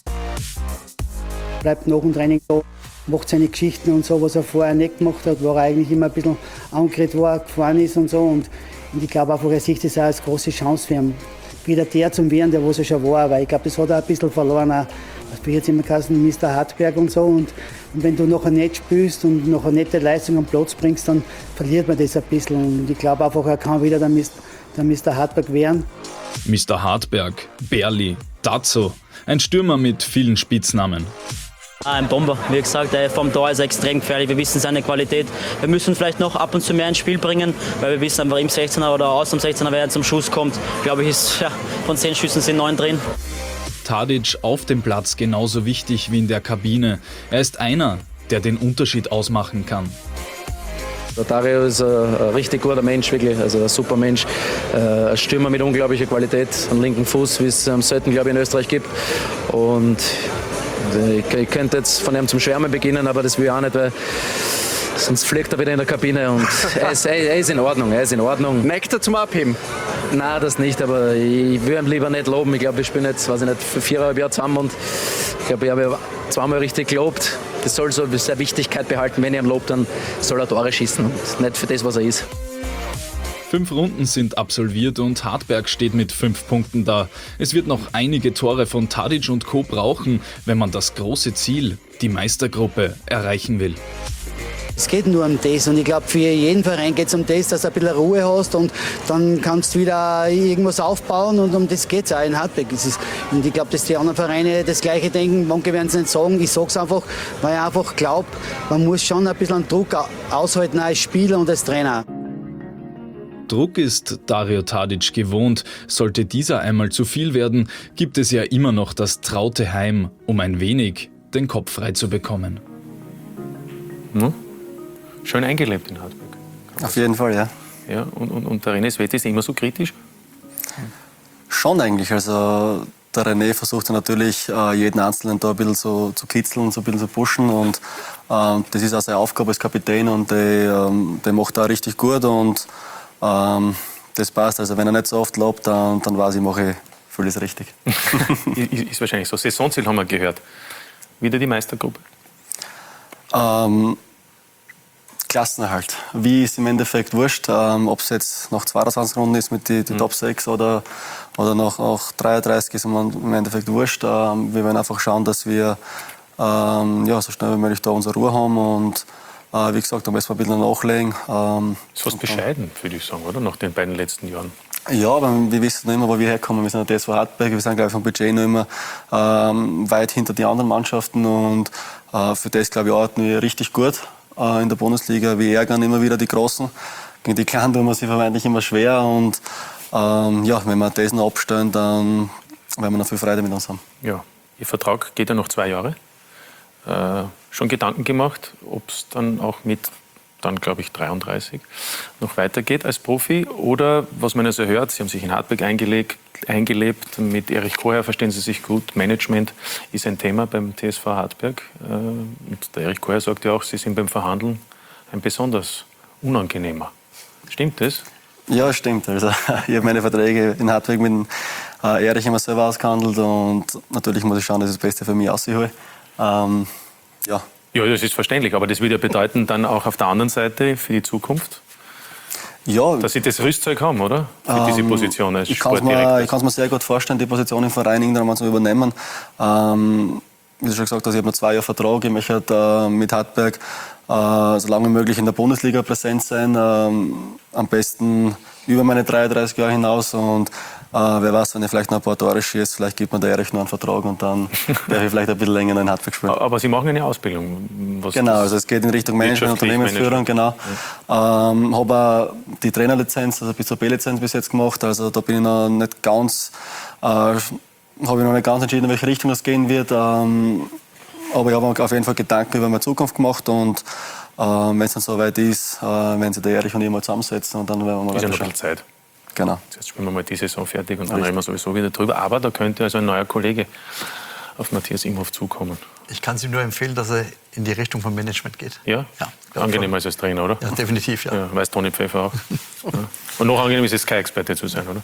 Bleibt nach dem Training da, macht seine Geschichten und so, was er vorher nicht gemacht hat, wo er eigentlich immer ein bisschen angeredet war, gefahren ist und so. Und ich glaube einfach, er sieht das auch als große Chance für ihn, wieder der zu werden, der was er schon war. Weil ich glaube, das hat er ein bisschen verloren. Auch, was wir jetzt immer heißen, Mr. Hartberg und so. Und wenn du nachher nicht spielst und nachher nicht die Leistung am Platz bringst, dann verliert man das ein bisschen. Und ich glaube einfach, er kann wieder der Mr. Hartberg werden. Mr. Hartberg, Berli, Dazzo, ein Stürmer mit vielen Spitznamen. Ein Bomber, wie gesagt, vom Tor ist er extrem gefährlich. Wir wissen seine Qualität. Wir müssen vielleicht noch ab und zu mehr ins Spiel bringen, weil wir wissen einfach im 16er oder aus dem 16er, wer zum Schuss kommt, glaube ich, ist von 10 Schüssen sind 9 drin. Tadic auf dem Platz genauso wichtig wie in der Kabine. Er ist einer, der den Unterschied ausmachen kann. Der Dario ist ein richtig guter Mensch, wirklich, also ein super Mensch. Ein Stürmer mit unglaublicher Qualität am linken Fuß, wie es selten, glaube ich, in Österreich gibt. Und ich könnte jetzt von ihm zum Schwärmen beginnen, aber das will ich auch nicht, weil sonst fliegt er wieder in der Kabine und er ist in Ordnung, Neigt er zum Abheben? Nein, das nicht, aber ich will ihn lieber nicht loben. Ich glaube, wir spielen jetzt, weiß ich nicht, 4,5 Jahre zusammen und ich glaube, ich habe ihn zweimal richtig gelobt. Das soll so seine Wichtigkeit behalten. Wenn ich ihn lobe, dann soll er Tore schießen und nicht für das, was er ist. 5 Runden sind absolviert und Hartberg steht mit 5 Punkten da. Es wird noch einige Tore von Tadic und Co. brauchen, wenn man das große Ziel, die Meistergruppe, erreichen will. Es geht nur um das und ich glaube, für jeden Verein geht es um das, dass du ein bisschen Ruhe hast und dann kannst du wieder irgendwas aufbauen und um das geht es auch in Hartberg. Und ich glaube, dass die anderen Vereine das Gleiche denken, manche werden es nicht sagen. Ich sage es einfach, weil ich einfach glaube, man muss schon ein bisschen Druck aushalten als Spieler und als Trainer. Druck ist Dario Tadic gewohnt. Sollte dieser einmal zu viel werden, gibt es ja immer noch das traute Heim, um ein wenig den Kopf frei zu bekommen. Schön eingelebt in Hartberg. Auf jeden Fall, ja. Ja, und der René Sveti ist immer so kritisch? Schon eigentlich. Also der René versucht ja natürlich, jeden Einzelnen da ein bisschen so zu kitzeln, so ein bisschen zu pushen. Und das ist auch seine Aufgabe als Kapitän und der macht auch richtig gut. Und das passt. Also wenn er nicht so oft lobt, dann weiß ich, mache ich vieles richtig. Ist wahrscheinlich so. Saisonziel haben wir gehört. Wieder die Meistergruppe? Klassenerhalt. Wie ist im Endeffekt wurscht, ob es jetzt nach 22 Runden ist mit die Top 6 oder nach 33 ist im Endeffekt wurscht. Wir werden einfach schauen, dass wir so schnell wie möglich da unsere Ruhe haben und wie gesagt, da müssen wir ein bisschen nachlegen. Das ist fast bescheiden, würde ich sagen, oder? Nach den beiden letzten Jahren. Ja, aber wir wissen noch immer, wo wir herkommen. Wir sind der TSV Hartberg, wir sind, glaube ich, vom Budget noch immer weit hinter die anderen Mannschaften und für das, glaube ich, arbeiten wir richtig gut in der Bundesliga. Wir ärgern immer wieder die Großen. Gegen die Kleinen tun wir sie vermeintlich immer schwer und wenn wir das noch abstellen, dann werden wir noch viel Freude mit uns haben. Ja, Ihr Vertrag geht ja noch 2 Jahre. Schon Gedanken gemacht, ob es dann auch mit dann, glaube ich, 33 noch weitergeht als Profi? Oder, was man also hört, Sie haben sich in Hartberg eingelebt, mit Erich Koher verstehen Sie sich gut, Management ist ein Thema beim TSV Hartberg. Und der Erich Koher sagt ja auch, Sie sind beim Verhandeln ein besonders unangenehmer. Stimmt das? Ja, stimmt. Also, ich habe meine Verträge in Hartberg mit Erich immer selber ausgehandelt und natürlich muss ich schauen, dass ich das Beste für mich aushole. Ja, das ist verständlich, aber das würde ja bedeuten, dann auch auf der anderen Seite für die Zukunft, dass Sie das Rüstzeug haben, oder? Für diese Position als Sportdirektor. Ich kann es mir sehr gut vorstellen, die Position im Verein irgendwann mal zu übernehmen. Wie du schon gesagt hast, ich habe noch 2 Jahre Vertrag. Ich möchte mit Hartberg so lange wie möglich in der Bundesliga präsent sein. Am besten über meine 33 Jahre hinaus. Und wer weiß, wenn ich vielleicht noch ein paar Tore schieße, vielleicht gibt mir der Erich noch einen Vertrag und dann werde ich vielleicht ein bisschen länger in Hartberg spielen. Aber Sie machen eine Ausbildung. Genau, also es geht in Richtung Management, Unternehmensführung, genau. Habe auch die Trainerlizenz, also bis zur B-Lizenz bis jetzt gemacht. Also da bin ich noch nicht ganz, habe ich noch nicht ganz entschieden, in welche Richtung das gehen wird. Aber ich habe mir auf jeden Fall Gedanken über meine Zukunft gemacht und wenn es dann soweit ist, werden sich der Erich und ich mal zusammensetzen und dann werden wir mal weiter schauen. Ist ja noch ein bisschen Zeit. Genau. Jetzt spielen wir mal die Saison fertig und dann reden wir sowieso wieder drüber. Aber da könnte also ein neuer Kollege auf Matthias Imhoff zukommen. Ich kann es ihm nur empfehlen, dass er in die Richtung vom Management geht. Ja? Angenehmer als Trainer, oder? Ja, definitiv, ja. Weiß Toni Pfeffer auch. Ja. Und noch angenehm ist es, Sky-Experte zu sein, oder?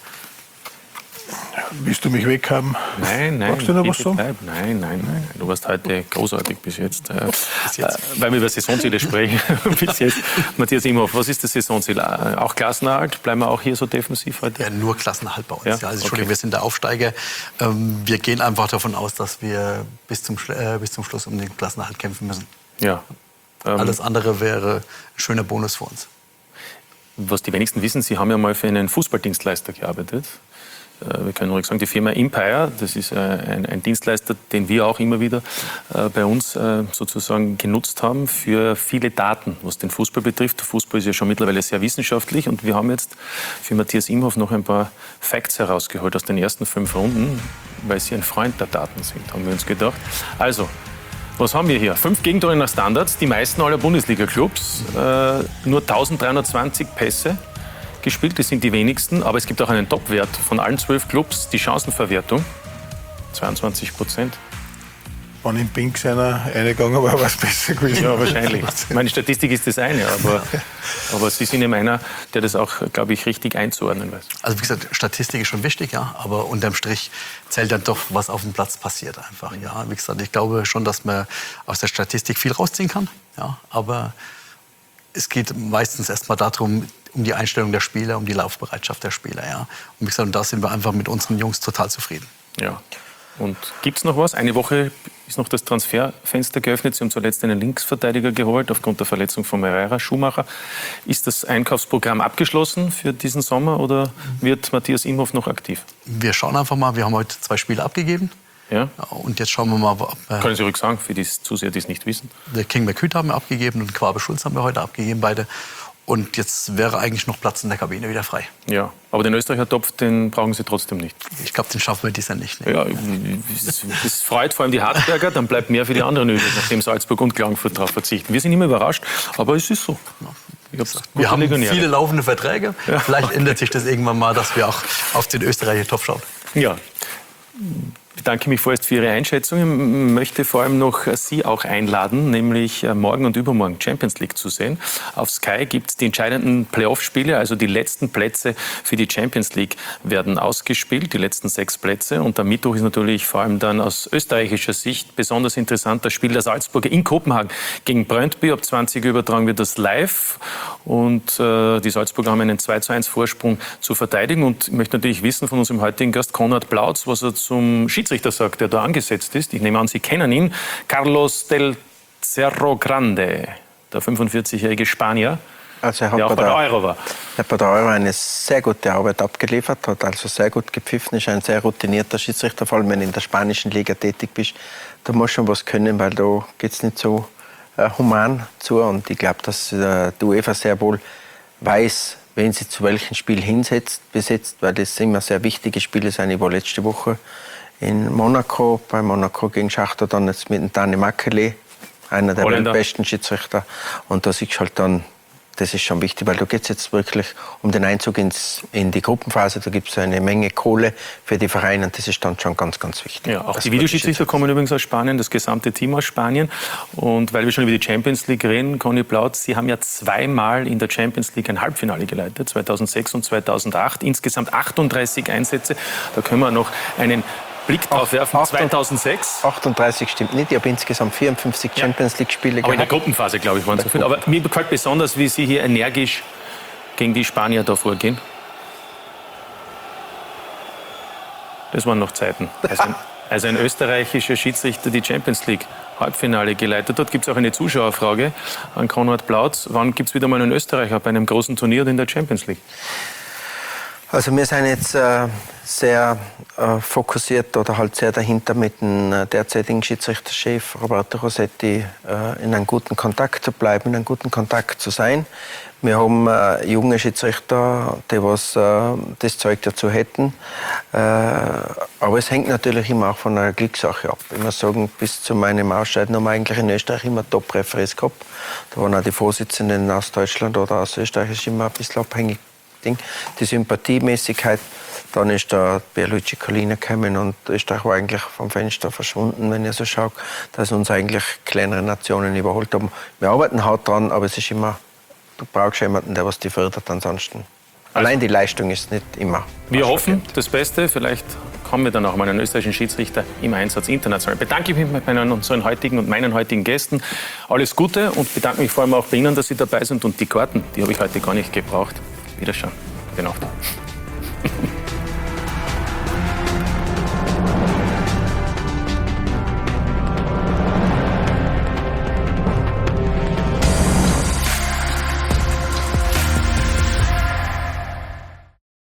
Willst du mich weghaben? Nein. Magst du noch was sagen? Nein. Du warst heute großartig bis jetzt. Weil wir über Saisonziele sprechen. Bis jetzt. Matthias Imhoff, was ist das Saisonziel? Auch Klassenerhalt? Bleiben wir auch hier so defensiv heute? Ja, nur Klassenerhalt bei uns. Ja? Also, Entschuldigung, wir sind der Aufsteiger. Wir gehen einfach davon aus, dass wir bis zum Schluss um den Klassenerhalt kämpfen müssen. Ja. Alles andere wäre ein schöner Bonus für uns. Was die wenigsten wissen, Sie haben ja mal für einen Fußballdienstleister gearbeitet. Wir können ruhig sagen, die Firma Empire, das ist ein Dienstleister, den wir auch immer wieder bei uns sozusagen genutzt haben für viele Daten, was den Fußball betrifft. Der Fußball ist ja schon mittlerweile sehr wissenschaftlich und wir haben jetzt für Matthias Imhoff noch ein paar Facts herausgeholt aus den ersten 5 Runden, weil Sie ein Freund der Daten sind, haben wir uns gedacht. Also, was haben wir hier? 5 Gegentore nach Standards, die meisten aller Bundesliga-Clubs, nur 1320 Pässe gespielt, das sind die wenigsten, aber es gibt auch einen Topwert von allen 12 Clubs, die Chancenverwertung, 22%. Wenn in Pink einer reingegangen war, war es besser gewesen. Ja, wahrscheinlich. Meine Statistik ist das eine, aber Sie sind eben einer, der das auch, glaube ich, richtig einzuordnen weiß. Also wie gesagt, Statistik ist schon wichtig, ja, aber unterm Strich zählt dann doch, was auf dem Platz passiert einfach. Ja, wie gesagt, ich glaube schon, dass man aus der Statistik viel rausziehen kann, ja, aber es geht meistens erstmal darum, um die Einstellung der Spieler, um die Laufbereitschaft der Spieler. Ja. Und wie gesagt, da sind wir einfach mit unseren Jungs total zufrieden. Ja. Und gibt es noch was? Eine Woche ist noch das Transferfenster geöffnet. Sie haben zuletzt einen Linksverteidiger geholt aufgrund der Verletzung von Herrera, Schumacher. Ist das Einkaufsprogramm abgeschlossen für diesen Sommer oder wird Matthias Imhoff noch aktiv? Wir schauen einfach mal. Wir haben heute 2 Spiele abgegeben. Ja. Und jetzt schauen wir mal, ob können Sie ruhig sagen, für die Zuseher, die es nicht wissen. Der King McCüt haben wir abgegeben und Quabe Schulz haben wir heute abgegeben, beide. Und jetzt wäre eigentlich noch Platz in der Kabine wieder frei. Ja, aber den Österreicher Topf, den brauchen Sie trotzdem nicht. Ich glaube, den schaffen wir dieses Jahr nicht. Ne? Ja, das freut vor allem die Hartberger, dann bleibt mehr für die anderen übrig, nachdem Salzburg und Klagenfurt darauf verzichten. Wir sind immer überrascht, aber es ist so. Wir haben viele laufende Verträge. Ja. Vielleicht ändert sich das irgendwann mal, dass wir auch auf den österreichischen Topf schauen. Ja. Ich bedanke mich vorerst für Ihre Einschätzung. Ich möchte vor allem noch Sie auch einladen, nämlich morgen und übermorgen Champions League zu sehen. Auf Sky gibt es die entscheidenden Playoff-Spiele, also die letzten Plätze für die Champions League werden ausgespielt, die letzten 6 Plätze. Und am Mittwoch ist natürlich vor allem dann aus österreichischer Sicht besonders interessant das Spiel der Salzburger in Kopenhagen gegen Brøndby. Ab 20 Uhr übertragen wir das live. Und die Salzburger haben einen 2:1 Vorsprung zu verteidigen. Und ich möchte natürlich wissen von unserem heutigen Gast Konrad Plautz, was er zum Schiedsrichter sagt, der da angesetzt ist. Ich nehme an, Sie kennen ihn. Carlos del Cerro Grande, der 45-jährige Spanier, also der auch bei der Euro war. Er hat bei der Euro eine sehr gute Arbeit abgeliefert, hat also sehr gut gepfiffen, ist ein sehr routinierter Schiedsrichter, vor allem wenn du in der spanischen Liga tätig bist. Da musst du schon was können, weil da geht es nicht so human zu. Und ich glaube, dass die UEFA sehr wohl weiß, wen sie zu welchem Spiel besetzt, weil das immer sehr wichtige Spiele sind. Ich war letzte Woche in Monaco, bei Monaco gegen Schachtar, dann jetzt mit dem Dani Makele, einer der besten Schiedsrichter. Und da siehst du halt dann, das ist schon wichtig, weil da geht es jetzt wirklich um den Einzug in die Gruppenphase. Da gibt es eine Menge Kohle für die Vereine und das ist dann schon ganz, ganz wichtig. Ja, auch die Videoschiedsrichter kommen übrigens aus Spanien, das gesamte Team aus Spanien. Und weil wir schon über die Champions League reden, Conny Plautz, Sie haben ja 2-mal in der Champions League ein Halbfinale geleitet, 2006 und 2008, insgesamt 38 Einsätze. Da können wir noch einen Blick drauf werfen, 2006. 38 stimmt nicht, ich habe insgesamt 54 Champions League-Spiele gehabt. Aber in der Gruppenphase, glaube ich, waren es so viele. Aber mir gefällt besonders, wie Sie hier energisch gegen die Spanier da vorgehen. Das waren noch Zeiten. Also ein österreichischer Schiedsrichter die Champions League Halbfinale geleitet hat. Gibt es auch eine Zuschauerfrage an Konrad Plautz. Wann gibt es wieder mal einen Österreicher bei einem großen Turnier in der Champions League? Also wir sind jetzt sehr fokussiert oder halt sehr dahinter mit dem derzeitigen Schiedsrichterchef Roberto Rossetti in einem guten Kontakt zu bleiben, in einem guten Kontakt zu sein. Wir haben junge Schiedsrichter, die das Zeug dazu hätten. Aber es hängt natürlich immer auch von einer Glückssache ab. Ich muss sagen, bis zu meinem Ausscheiden haben wir eigentlich in Österreich immer Top-Referees gehabt. Da waren auch die Vorsitzenden aus Deutschland oder aus Österreich ist immer ein bisschen abhängig. Die Sympathiemäßigkeit, dann ist da Pierluigi Collina gekommen und Österreich war eigentlich vom Fenster verschwunden, wenn ich so schaue, dass uns eigentlich kleinere Nationen überholt haben. Wir arbeiten hart dran, aber es ist immer, du brauchst jemanden, der was dich fördert, ansonsten. Allein die Leistung ist nicht immer. Wir hoffen das Beste, vielleicht haben wir dann auch mal einen österreichischen Schiedsrichter im Einsatz international. Bedanke ich mich mit unseren heutigen und meinen heutigen Gästen. Alles Gute und bedanke mich vor allem auch bei Ihnen, dass Sie dabei sind und die Karten, die habe ich heute gar nicht gebraucht. Wiederschauen. Gute Nacht.